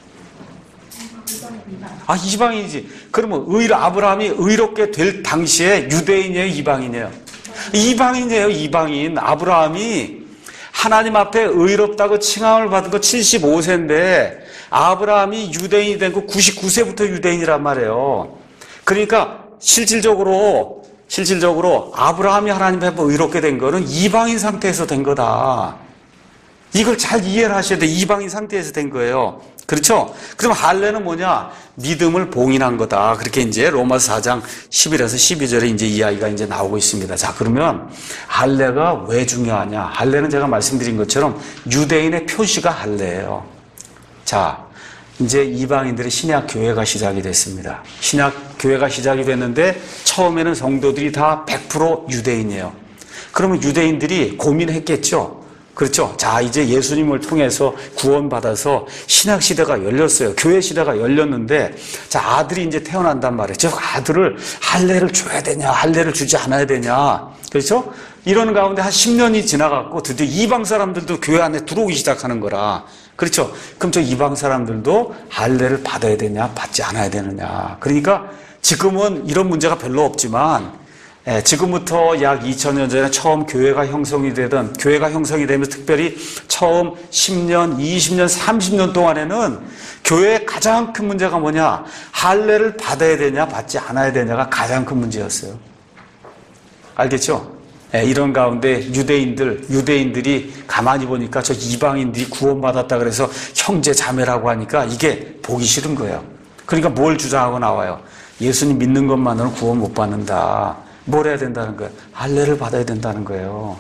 아, 이방인이지. 그러면 의로, 아브라함이 의롭게 될 당시에 유대인이에요? 이방인이에요? 이방인이에요, 이방인. 아브라함이 하나님 앞에 의롭다고 칭함을 받은 거 칠십오 세인데 아브라함이 유대인이 된 거 구십구 세부터 유대인이란 말이에요. 그러니까 실질적으로 실질적으로 아브라함이 하나님 앞에 의롭게 된 거는 이방인 상태에서 된 거다. 이걸 잘 이해를 하셔야 돼요. 이방인 상태에서 된 거예요. 그렇죠? 그럼 할례는 뭐냐? 믿음을 봉인한 거다. 그렇게 이제 로마서 사 장 십일에서 십이 절에 이제 이야기가 이제 나오고 있습니다. 자, 그러면 할례가 왜 중요하냐? 할례는 제가 말씀드린 것처럼 유대인의 표시가 할례예요. 자, 이제 이방인들의 신약 교회가 시작이 됐습니다. 신약 교회가 시작이 됐는데 처음에는 성도들이 다 백 퍼센트 유대인이에요. 그러면 유대인들이 고민했겠죠. 그렇죠. 자, 이제 예수님을 통해서 구원받아서 신약 시대가 열렸어요. 교회 시대가 열렸는데, 자, 아들이 이제 태어난단 말이에요. 저 아들을 할례를 줘야 되냐, 할례를 주지 않아야 되냐. 그렇죠? 이런 가운데 한 십 년이 지나갔고, 드디어 이방 사람들도 교회 안에 들어오기 시작하는 거라. 그렇죠? 그럼 저 이방 사람들도 할례를 받아야 되냐, 받지 않아야 되느냐. 그러니까 지금은 이런 문제가 별로 없지만, 예, 지금부터 약 이천 년 전에 처음 교회가 형성이 되던, 교회가 형성이 되면서 특별히 처음 십 년, 이십 년, 삼십 년 동안에는 교회의 가장 큰 문제가 뭐냐? 할례를 받아야 되냐, 받지 않아야 되냐가 가장 큰 문제였어요. 알겠죠? 예, 이런 가운데 유대인들, 유대인들이 가만히 보니까 저 이방인들이 구원받았다 그래서 형제 자매라고 하니까 이게 보기 싫은 거예요. 그러니까 뭘 주장하고 나와요? 예수님 믿는 것만으로는 구원 못 받는다. 뭘 해야 된다는 거예요? 할례를 받아야 된다는 거예요.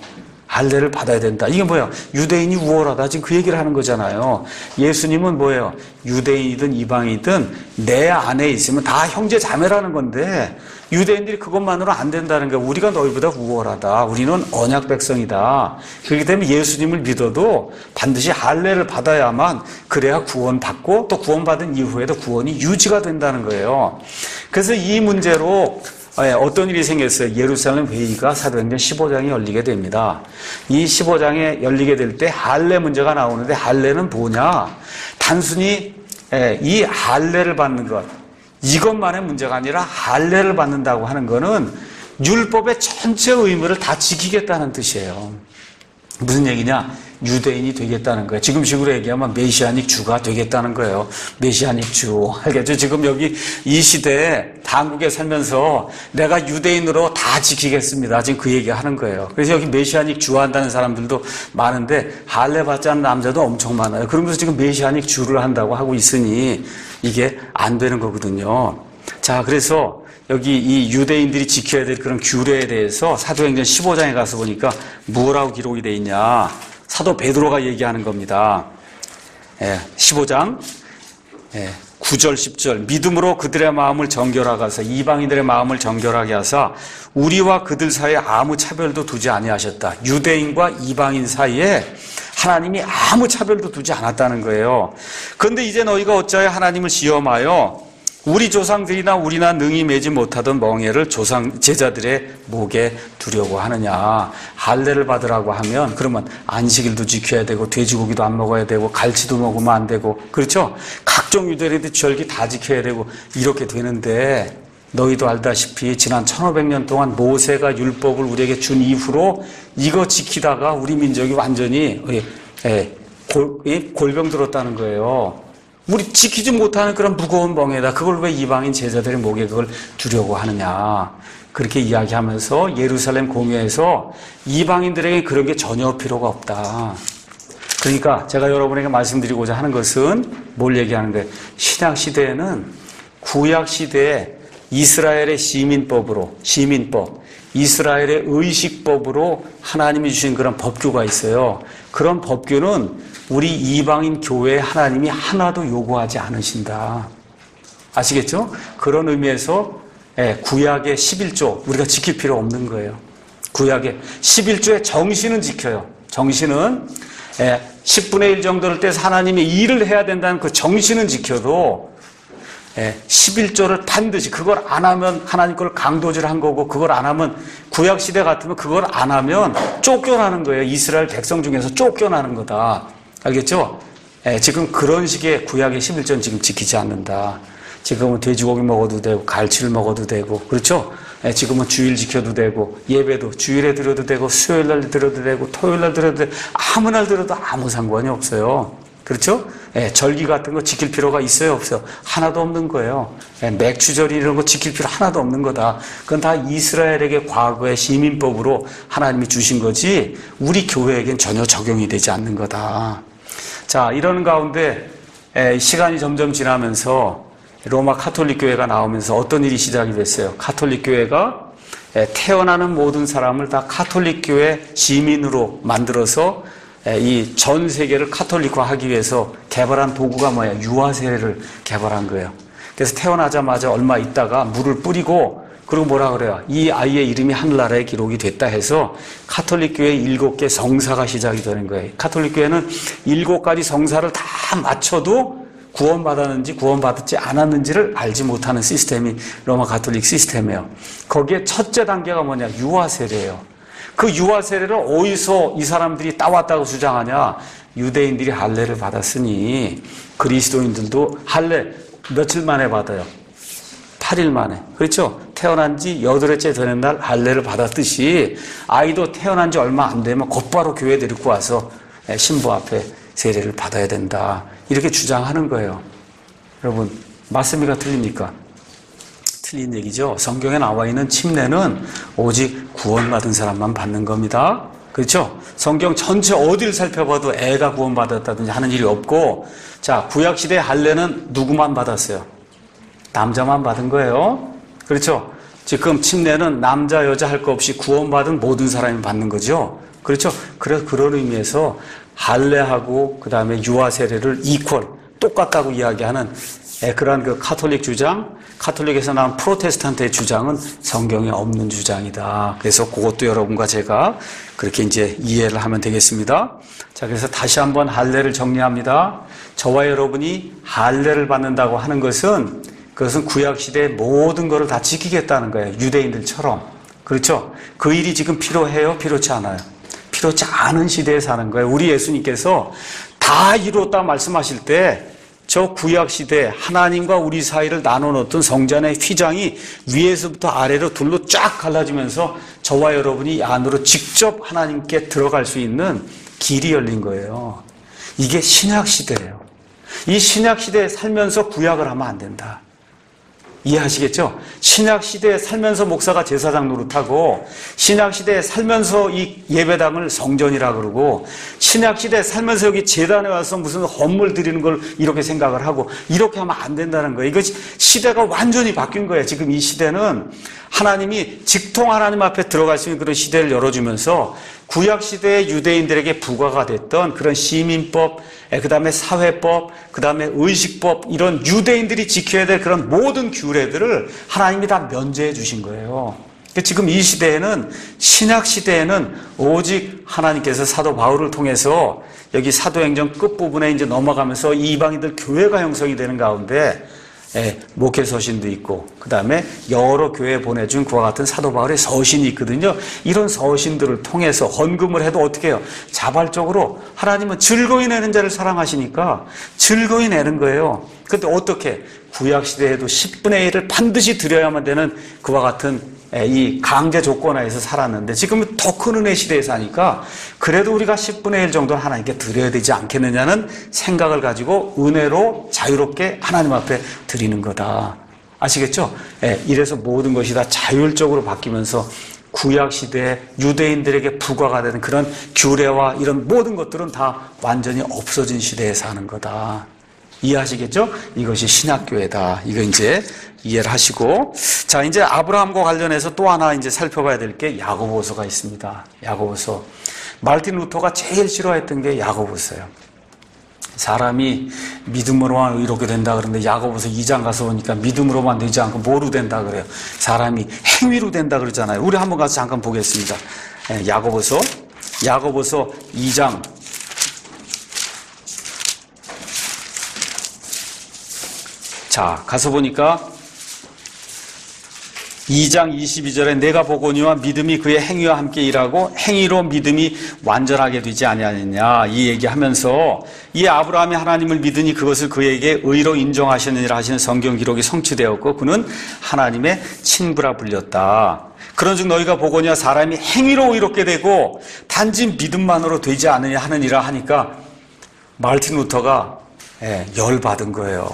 할례를 받아야 된다. 이게 뭐예요? 유대인이 우월하다. 지금 그 얘기를 하는 거잖아요. 예수님은 뭐예요? 유대인이든 이방이든 내 안에 있으면 다 형제 자매라는 건데 유대인들이 그것만으로 안 된다는 거예요. 우리가 너희보다 우월하다. 우리는 언약 백성이다. 그렇기 때문에 예수님을 믿어도 반드시 할례를 받아야만 그래야 구원받고 또 구원받은 이후에도 구원이 유지가 된다는 거예요. 그래서 이 문제로 어떤 일이 생겼어요? 예루살렘 회의가 사도행전 십오 장에 열리게 됩니다. 이 십오 장에 열리게 될 때 할례 문제가 나오는데 할례는 뭐냐? 단순히 이 할례를 받는 것, 이것만의 문제가 아니라 할례를 받는다고 하는 것은 율법의 전체 의무를 다 지키겠다는 뜻이에요. 무슨 얘기냐? 유대인이 되겠다는 거예요. 지금식으로 얘기하면 메시아닉 주가 되겠다는 거예요. 메시아닉 주. 알겠죠? 지금 여기 이 시대에 한국에 살면서 내가 유대인으로 다 지키겠습니다. 지금 그 얘기 하는 거예요. 그래서 여기 메시아닉 주 한다는 사람들도 많은데 할례 받지 않는 남자도 엄청 많아요. 그러면서 지금 메시아닉 주를 한다고 하고 있으니 이게 안 되는 거거든요. 자, 그래서 여기 이 유대인들이 지켜야 될 그런 규례에 대해서 사도행전 십오 장에 가서 보니까 뭐라고 기록이 되어 있냐. 사도 베드로가 얘기하는 겁니다. 예, 십오 장 예, 구 절 십 절 믿음으로 그들의 마음을 정결하게 하사 이방인들의 마음을 정결하게 하사 우리와 그들 사이에 아무 차별도 두지 아니하셨다. 유대인과 이방인 사이에 하나님이 아무 차별도 두지 않았다는 거예요. 그런데 이제 너희가 어찌하여 하나님을 시험하여 우리 조상들이나 우리나 능히 매지 못하던 멍에를 조상 제자들의 목에 두려고 하느냐. 할례를 받으라고 하면 그러면 안식일도 지켜야 되고 돼지고기도 안 먹어야 되고 갈치도 먹으면 안 되고 그렇죠? 각종 유대인들 절기 다 지켜야 되고 이렇게 되는데 너희도 알다시피 지난 천오백 년 동안 모세가 율법을 우리에게 준 이후로 이거 지키다가 우리 민족이 완전히 골, 골병 들었다는 거예요. 우리 지키지 못하는 그런 무거운 멍에다 그걸 왜 이방인 제자들의 목에 그걸 두려고 하느냐. 그렇게 이야기하면서 예루살렘 공회에서 이방인들에게 그런 게 전혀 필요가 없다. 그러니까 제가 여러분에게 말씀드리고자 하는 것은 뭘 얘기하는 거예요? 신약 시대에는 구약 시대에 이스라엘의 시민법으로, 시민법, 이스라엘의 의식법으로 하나님이 주신 그런 법규가 있어요. 그런 법규는 우리 이방인 교회에 하나님이 하나도 요구하지 않으신다. 아시겠죠? 그런 의미에서 구약의 십일 조 우리가 지킬 필요 없는 거예요. 구약의 십일 조의 정신은 지켜요. 정신은 십분의 일 정도를 떼서 하나님이 일을 해야 된다는 그 정신은 지켜도 십일 조를 반드시 그걸 안 하면 하나님 걸 강도질한 거고 그걸 안 하면 구약시대 같으면 그걸 안 하면 쫓겨나는 거예요. 이스라엘 백성 중에서 쫓겨나는 거다. 알겠죠? 예, 지금 그런 식의 구약의 십일 조는 지금 지키지 않는다. 지금은 돼지고기 먹어도 되고 갈치를 먹어도 되고 그렇죠? 예, 지금은 주일 지켜도 되고 예배도 주일에 드려도 되고 수요일날 드려도 되고 토요일날 드려도 되고 아무 날 드려도 아무 상관이 없어요. 그렇죠? 예, 절기 같은 거 지킬 필요가 있어요, 없어요? 하나도 없는 거예요. 예, 맥주절이 이런 거 지킬 필요 하나도 없는 거다. 그건 다 이스라엘에게 과거의 시민법으로 하나님이 주신 거지 우리 교회에겐 전혀 적용이 되지 않는 거다. 자, 이러는 가운데 예, 시간이 점점 지나면서 로마 카톨릭 교회가 나오면서 어떤 일이 시작이 됐어요? 카톨릭 교회가 예, 태어나는 모든 사람을 다 카톨릭 교회 시민으로 만들어서 이 전 세계를 카톨릭화하기 위해서 개발한 도구가 뭐야? 유아 세례를 개발한 거예요. 그래서 태어나자마자 얼마 있다가 물을 뿌리고 그리고 뭐라 그래요? 이 아이의 이름이 하늘나라에 기록이 됐다 해서 카톨릭 교회 일곱 개 성사가 시작이 되는 거예요. 카톨릭 교회는 일곱 가지 성사를 다 맞춰도 구원받았는지 구원받지 않았는지를 알지 못하는 시스템이 로마 카톨릭 시스템이에요. 거기에 첫째 단계가 뭐냐? 유아 세례예요. 그 유아 세례를 어디서 이 사람들이 따왔다고 주장하냐? 유대인들이 할례를 받았으니 그리스도인들도 할례 며칠 만에 받아요? 팔 일 만에. 그렇죠? 태어난 지 여덟째 되는 날 할례를 받았듯이 아이도 태어난 지 얼마 안 되면 곧바로 교회에 데리고 와서 신부 앞에 세례를 받아야 된다. 이렇게 주장하는 거예요. 여러분, 맞습니까? 틀립니까? 틀린 얘기죠. 성경에 나와 있는 침례는 오직 구원받은 사람만 받는 겁니다. 그렇죠? 성경 전체 어디를 살펴봐도 애가 구원받았다든지 하는 일이 없고, 자, 구약시대 할례는 누구만 받았어요? 남자만 받은 거예요. 그렇죠? 지금 침례는 남자, 여자 할 거 없이 구원받은 모든 사람이 받는 거죠. 그렇죠? 그래서 그런 의미에서 할례하고 그 다음에 유아 세례를 이퀄, 똑같다고 이야기하는 그러한 그 카톨릭 주장, 카톨릭에서 나온 프로테스탄트의 주장은 성경에 없는 주장이다. 그래서 그것도 여러분과 제가 그렇게 이제 이해를 하면 되겠습니다. 자, 그래서 다시 한번 할례를 정리합니다. 저와 여러분이 할례를 받는다고 하는 것은 그것은 구약시대의 모든 것을 다 지키겠다는 거예요. 유대인들처럼. 그렇죠? 그 일이 지금 필요해요? 필요치 않아요? 필요치 않은 시대에 사는 거예요. 우리 예수님께서 다 이루었다 말씀하실 때 저 구약시대 하나님과 우리 사이를 나눠놓던 성전의 휘장이 위에서부터 아래로 둘로 쫙 갈라지면서 저와 여러분이 안으로 직접 하나님께 들어갈 수 있는 길이 열린 거예요. 이게 신약시대예요. 이 신약시대에 살면서 구약을 하면 안 된다. 이해하시겠죠? 신약시대에 살면서 목사가 제사장 노릇하고 신약시대에 살면서 이 예배당을 성전이라 그러고 신약시대에 살면서 여기 제단에 와서 무슨 헌물 드리는 걸 이렇게 생각을 하고 이렇게 하면 안 된다는 거예요. 이거 시대가 완전히 바뀐 거예요. 지금 이 시대는 하나님이 직통 하나님 앞에 들어갈 수 있는 그런 시대를 열어주면서 구약시대의 유대인들에게 부과가 됐던 그런 시민법, 그 다음에 사회법, 그 다음에 의식법, 이런 유대인들이 지켜야 될 그런 모든 규례들을 하나님이 다 면제해 주신 거예요. 지금 이 시대에는, 신약시대에는 오직 하나님께서 사도 바울을 통해서 여기 사도행전 끝부분에 이제 넘어가면서 이방인들 교회가 형성이 되는 가운데 예, 목회 서신도 있고 그 다음에 여러 교회에 보내준 그와 같은 사도 바울의 서신이 있거든요. 이런 서신들을 통해서 헌금을 해도 어떻게 해요? 자발적으로 하나님은 즐거이 내는 자를 사랑하시니까 즐거이 내는 거예요. 그런데 어떻게? 구약시대에도 십분의 일을 반드시 드려야만 되는 그와 같은 이 강제 조건하에서 살았는데 지금은 더 큰 은혜 시대에 사니까 그래도 우리가 십분의 일 정도는 하나님께 드려야 되지 않겠느냐는 생각을 가지고 은혜로 자유롭게 하나님 앞에 드리는 거다. 아시겠죠? 예, 이래서 모든 것이 다 자율적으로 바뀌면서 구약시대에 유대인들에게 부과가 되는 그런 규례와 이런 모든 것들은 다 완전히 없어진 시대에 사는 거다. 이해하시겠죠? 이것이 신약교회다. 이거 이제 이해를 하시고. 자, 이제 아브라함과 관련해서 또 하나 이제 살펴봐야 될 게 야고보서가 있습니다. 야고보서. 말틴 루터가 제일 싫어했던 게 야고보서예요. 사람이 믿음으로만 의롭게 된다 그러는데 야고보서 이 장 가서 보니까 믿음으로만 되지 않고 뭐로 된다 그래요? 사람이 행위로 된다 그러잖아요. 우리 한번 가서 잠깐 보겠습니다. 야고보서, 야고보서 이 장. 자, 가서 보니까 이 장 이십이 절에 내가 보거니와 믿음이 그의 행위와 함께 일하고 행위로 믿음이 완전하게 되지 아니하느냐 이 얘기하면서 이 아브라함이 하나님을 믿으니 그것을 그에게 의로 인정하셨느니라 하시는 성경 기록이 성취되었고 그는 하나님의 친구라 불렸다. 그런즉 너희가 보거니와 사람이 행위로 의롭게 되고 단지 믿음만으로 되지 않느냐 하느니라 하니까 말틴 루터가 예, 열받은 거예요.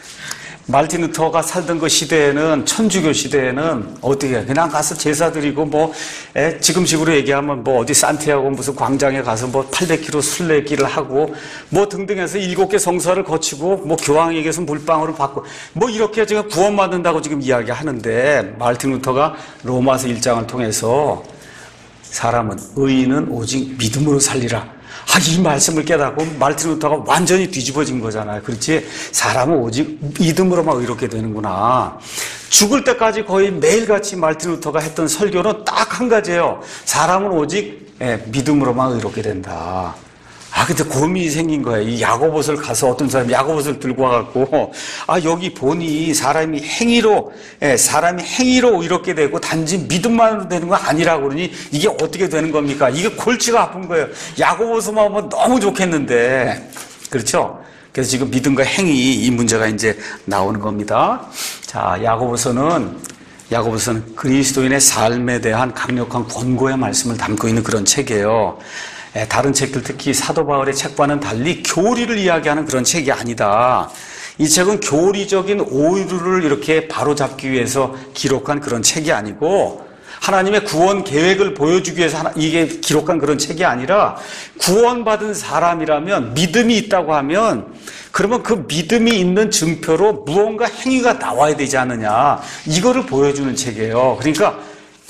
말틴 루터가 살던 그 시대에는, 천주교 시대에는 어떻게 해? 그냥 가서 제사 드리고 뭐 에, 지금식으로 얘기하면 뭐 어디 산티아고 무슨 광장에 가서 뭐 팔백 킬로미터 순례길을 하고 뭐 등등해서 일곱 개 성사를 거치고 뭐 교황에게서 물방울을 받고 뭐 이렇게 제가 구원받는다고 지금 이야기하는데 말틴 루터가 로마서 일 장을 통해서 사람은 의인은 오직 믿음으로 살리라. 아, 이 말씀을 깨닫고 말틴 루터가 완전히 뒤집어진 거잖아요. 그렇지? 사람은 오직 믿음으로만 의롭게 되는구나. 죽을 때까지 거의 매일같이 말틴 루터가 했던 설교는 딱 한 가지예요. 사람은 오직 예, 믿음으로만 의롭게 된다. 아, 근데 고민이 생긴 거예요. 이 야고보서를 가서 어떤 사람이 야고보서를 들고 와갖고, 아, 여기 보니 사람이 행위로, 예, 사람이 행위로 이렇게 되고 단지 믿음만으로 되는 건 아니라고 그러니 이게 어떻게 되는 겁니까? 이게 골치가 아픈 거예요. 야고보서만 보면 너무 좋겠는데. 그렇죠? 그래서 지금 믿음과 행위, 이 문제가 이제 나오는 겁니다. 자, 야고보서는, 야고보서는 그리스도인의 삶에 대한 강력한 권고의 말씀을 담고 있는 그런 책이에요. 다른 책들 특히 사도 바울의 책과는 달리 교리를 이야기하는 그런 책이 아니다. 이 책은 교리적인 오류를 이렇게 바로잡기 위해서 기록한 그런 책이 아니고 하나님의 구원 계획을 보여주기 위해서 이게 기록한 그런 책이 아니라 구원받은 사람이라면 믿음이 있다고 하면 그러면 그 믿음이 있는 증표로 무언가 행위가 나와야 되지 않느냐 이거를 보여주는 책이에요. 그러니까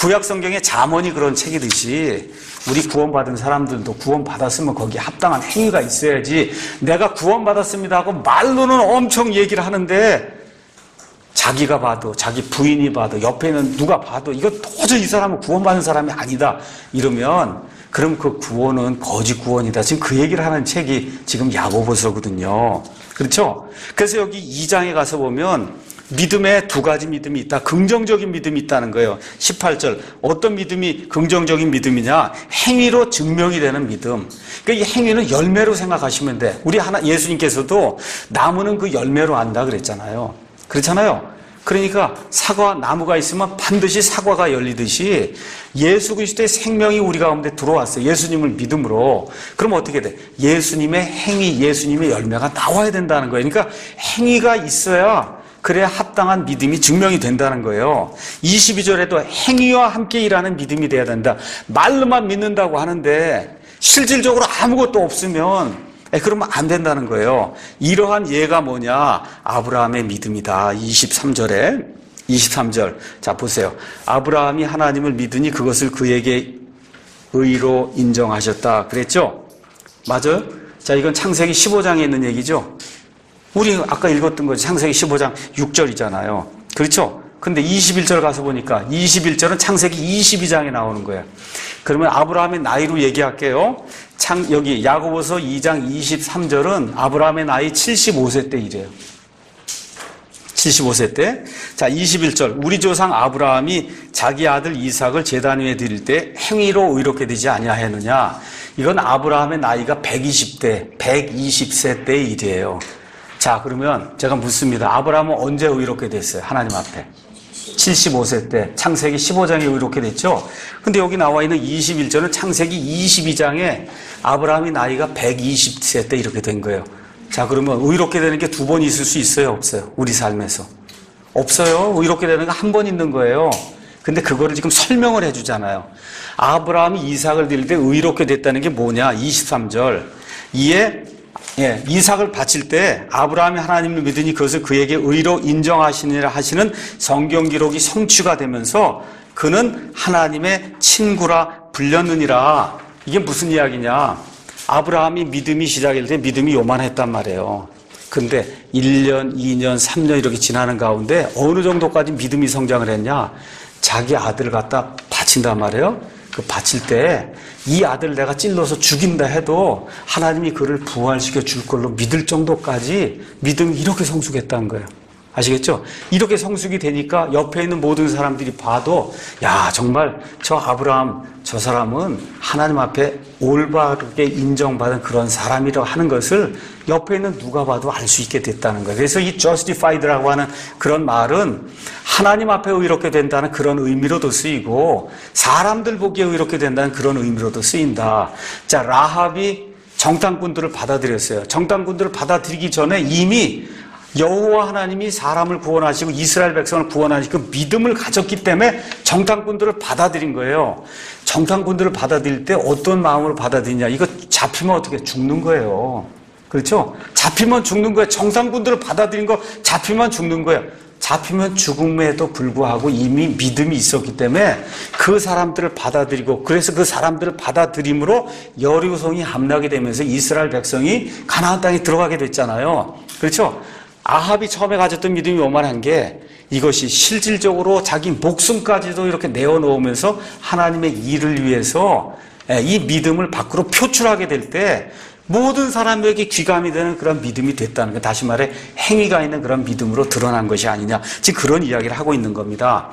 구약 성경에 잠언이 그런 책이듯이 우리 구원받은 사람들도 구원받았으면 거기에 합당한 행위가 있어야지 내가 구원받았습니다 하고 말로는 엄청 얘기를 하는데 자기가 봐도 자기 부인이 봐도 옆에 있는 누가 봐도 이거 도저히 이 사람은 구원받은 사람이 아니다 이러면 그럼 그 구원은 거짓 구원이다. 지금 그 얘기를 하는 책이 지금 야고보서거든요. 그렇죠? 그래서 여기 이 장에 가서 보면 믿음에 두 가지 믿음이 있다. 긍정적인 믿음이 있다는 거예요. 십팔 절. 어떤 믿음이 긍정적인 믿음이냐? 행위로 증명이 되는 믿음. 그러니까 이 행위는 열매로 생각하시면 돼. 우리 하나 예수님께서도 나무는 그 열매로 안다 그랬잖아요. 그렇잖아요. 그러니까 사과 나무가 있으면 반드시 사과가 열리듯이 예수 그리스도의 생명이 우리 가운데 들어왔어요. 예수님을 믿음으로. 그럼 어떻게 돼? 예수님의 행위, 예수님의 열매가 나와야 된다는 거예요. 그러니까 행위가 있어야 그래야 합당한 믿음이 증명이 된다는 거예요. 이십이 절에도 행위와 함께 일하는 믿음이 돼야 된다. 말로만 믿는다고 하는데 실질적으로 아무것도 없으면 그러면 안 된다는 거예요. 이러한 예가 뭐냐? 아브라함의 믿음이다. 이십삼 절에 이십삼 절. 자 보세요. 아브라함이 하나님을 믿으니 그것을 그에게 의로 인정하셨다. 그랬죠? 맞아요? 자 이건 창세기 십오 장에 있는 얘기죠. 우리 아까 읽었던 거지. 창세기 십오 장 육 절이잖아요. 그렇죠? 근데 이십일 절 가서 보니까 이십일 절은 창세기 이십이 장에 나오는 거예요. 그러면 아브라함의 나이로 얘기할게요. 창, 여기 야고보서 이 장 이십삼 절은 아브라함의 나이 칠십오 세 때 이래요. 칠십오 세 때. 자, 이십일 절. 우리 조상 아브라함이 자기 아들 이삭을 제단 위에 드릴 때 행위로 의롭게 되지 아니하였느냐. 이건 아브라함의 나이가 백이십 대, 백이십 세 때 일이에요. 자, 그러면 제가 묻습니다. 아브라함은 언제 의롭게 됐어요? 하나님 앞에. 칠십오 세 때 창세기 십오 장에 의롭게 됐죠. 근데 여기 나와 있는 이십일 절은 창세기 이십이 장에 아브라함이 나이가 백이십 세 때 이렇게 된 거예요. 자, 그러면 의롭게 되는 게 두 번 있을 수 있어요? 없어요? 우리 삶에서. 없어요. 의롭게 되는 거 한 번 있는 거예요. 근데 그거를 지금 설명을 해주잖아요. 아브라함이 이삭을 드릴 때 의롭게 됐다는 게 뭐냐? 이십삼 절. 이에 예, 이삭을 바칠 때 아브라함이 하나님을 믿으니 그것을 그에게 의로 인정하시니라 하시는 성경 기록이 성취가 되면서 그는 하나님의 친구라 불렸느니라. 이게 무슨 이야기냐? 아브라함이 믿음이 시작일 때 믿음이 요만했단 말이에요. 근데 일 년, 이 년, 삼 년 이렇게 지나는 가운데 어느 정도까지 믿음이 성장을 했냐? 자기 아들을 갖다 바친단 말이에요. 그 바칠 때 이 아들을 내가 찔러서 죽인다 해도 하나님이 그를 부활시켜 줄 걸로 믿을 정도까지 믿음이 이렇게 성숙했다는 거예요. 아시겠죠? 이렇게 성숙이 되니까 옆에 있는 모든 사람들이 봐도 야 정말 저 아브라함 저 사람은 하나님 앞에 올바르게 인정받은 그런 사람이라고 하는 것을 옆에 있는 누가 봐도 알 수 있게 됐다는 거예요. 그래서 이 justified라고 하는 그런 말은 하나님 앞에 의롭게 된다는 그런 의미로도 쓰이고 사람들 보기에 의롭게 된다는 그런 의미로도 쓰인다. 자, 라합이 정탐꾼들을 받아들였어요. 정탐꾼들을 받아들이기 전에 이미 여호와 하나님이 사람을 구원하시고 이스라엘 백성을 구원하시고 믿음을 가졌기 때문에 정탐꾼들을 받아들인 거예요. 정탐꾼들을 받아들일 때 어떤 마음으로 받아들이냐. 이거 잡히면 어떻게 죽는 거예요. 그렇죠? 잡히면 죽는 거예요. 정탐꾼들을 받아들인 거 잡히면 죽는 거예요. 잡히면 죽음에도 불구하고 이미 믿음이 있었기 때문에 그 사람들을 받아들이고 그래서 그 사람들을 받아들임으로 여리고성이 함락이 되면서 이스라엘 백성이 가나안 땅에 들어가게 됐잖아요. 그렇죠? 아합이 처음에 가졌던 믿음이 요만한 게 이것이 실질적으로 자기 목숨까지도 이렇게 내어놓으면서 하나님의 일을 위해서 이 믿음을 밖으로 표출하게 될 때 모든 사람에게 귀감이 되는 그런 믿음이 됐다는 거. 다시 말해 행위가 있는 그런 믿음으로 드러난 것이 아니냐. 지금 그런 이야기를 하고 있는 겁니다.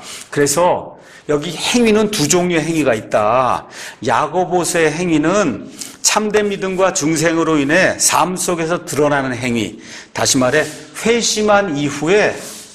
그래서 여기 행위는 두 종류의 행위가 있다. 야고보서의 행위는 참된 믿음과 중생으로 인해 삶 속에서 드러나는 행위. 다시 말해 회심한 이후에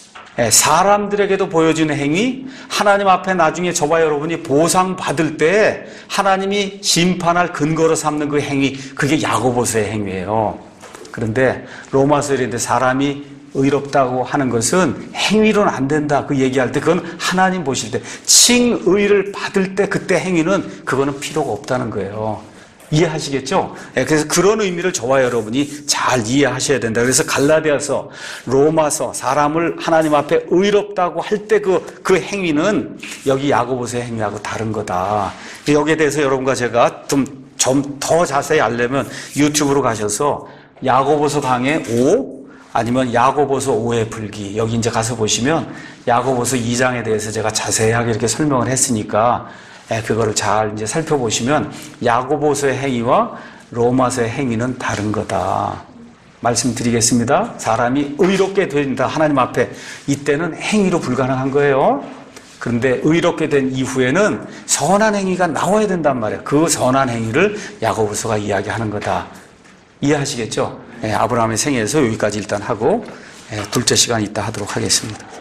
사람들에게도 보여지는 행위, 하나님 앞에 나중에 저와 여러분이 보상받을 때 하나님이 심판할 근거로 삼는 그 행위, 그게 야고보서의 행위예요. 그런데 로마서에 있는데 사람이 의롭다고 하는 것은 행위로는 안 된다. 그 얘기할 때 그건 하나님 보실 때 칭의를 받을 때 그때 행위는 그거는 필요가 없다는 거예요. 이해하시겠죠? 예, 그래서 그런 의미를 저와 여러분이 잘 이해하셔야 된다. 그래서 갈라디아서, 로마서, 사람을 하나님 앞에 의롭다고 할 때 그, 그 행위는 여기 야고보서의 행위하고 다른 거다. 여기에 대해서 여러분과 제가 좀, 좀 더 자세히 알려면 유튜브로 가셔서 야고보서 강의 오, 아니면 야고보서 오의 불기, 여기 이제 가서 보시면 야고보서 이 장에 대해서 제가 자세하게 이렇게 설명을 했으니까 그거를 잘 이제 살펴보시면 야고보서의 행위와 로마서의 행위는 다른 거다. 말씀드리겠습니다. 사람이 의롭게 된다. 하나님 앞에. 이때는 행위로 불가능한 거예요. 그런데 의롭게 된 이후에는 선한 행위가 나와야 된단 말이에요. 그 선한 행위를 야고보서가 이야기하는 거다. 이해하시겠죠? 예, 아브라함의 생애에서 여기까지 일단 하고 예, 둘째 시간 이따 하도록 하겠습니다.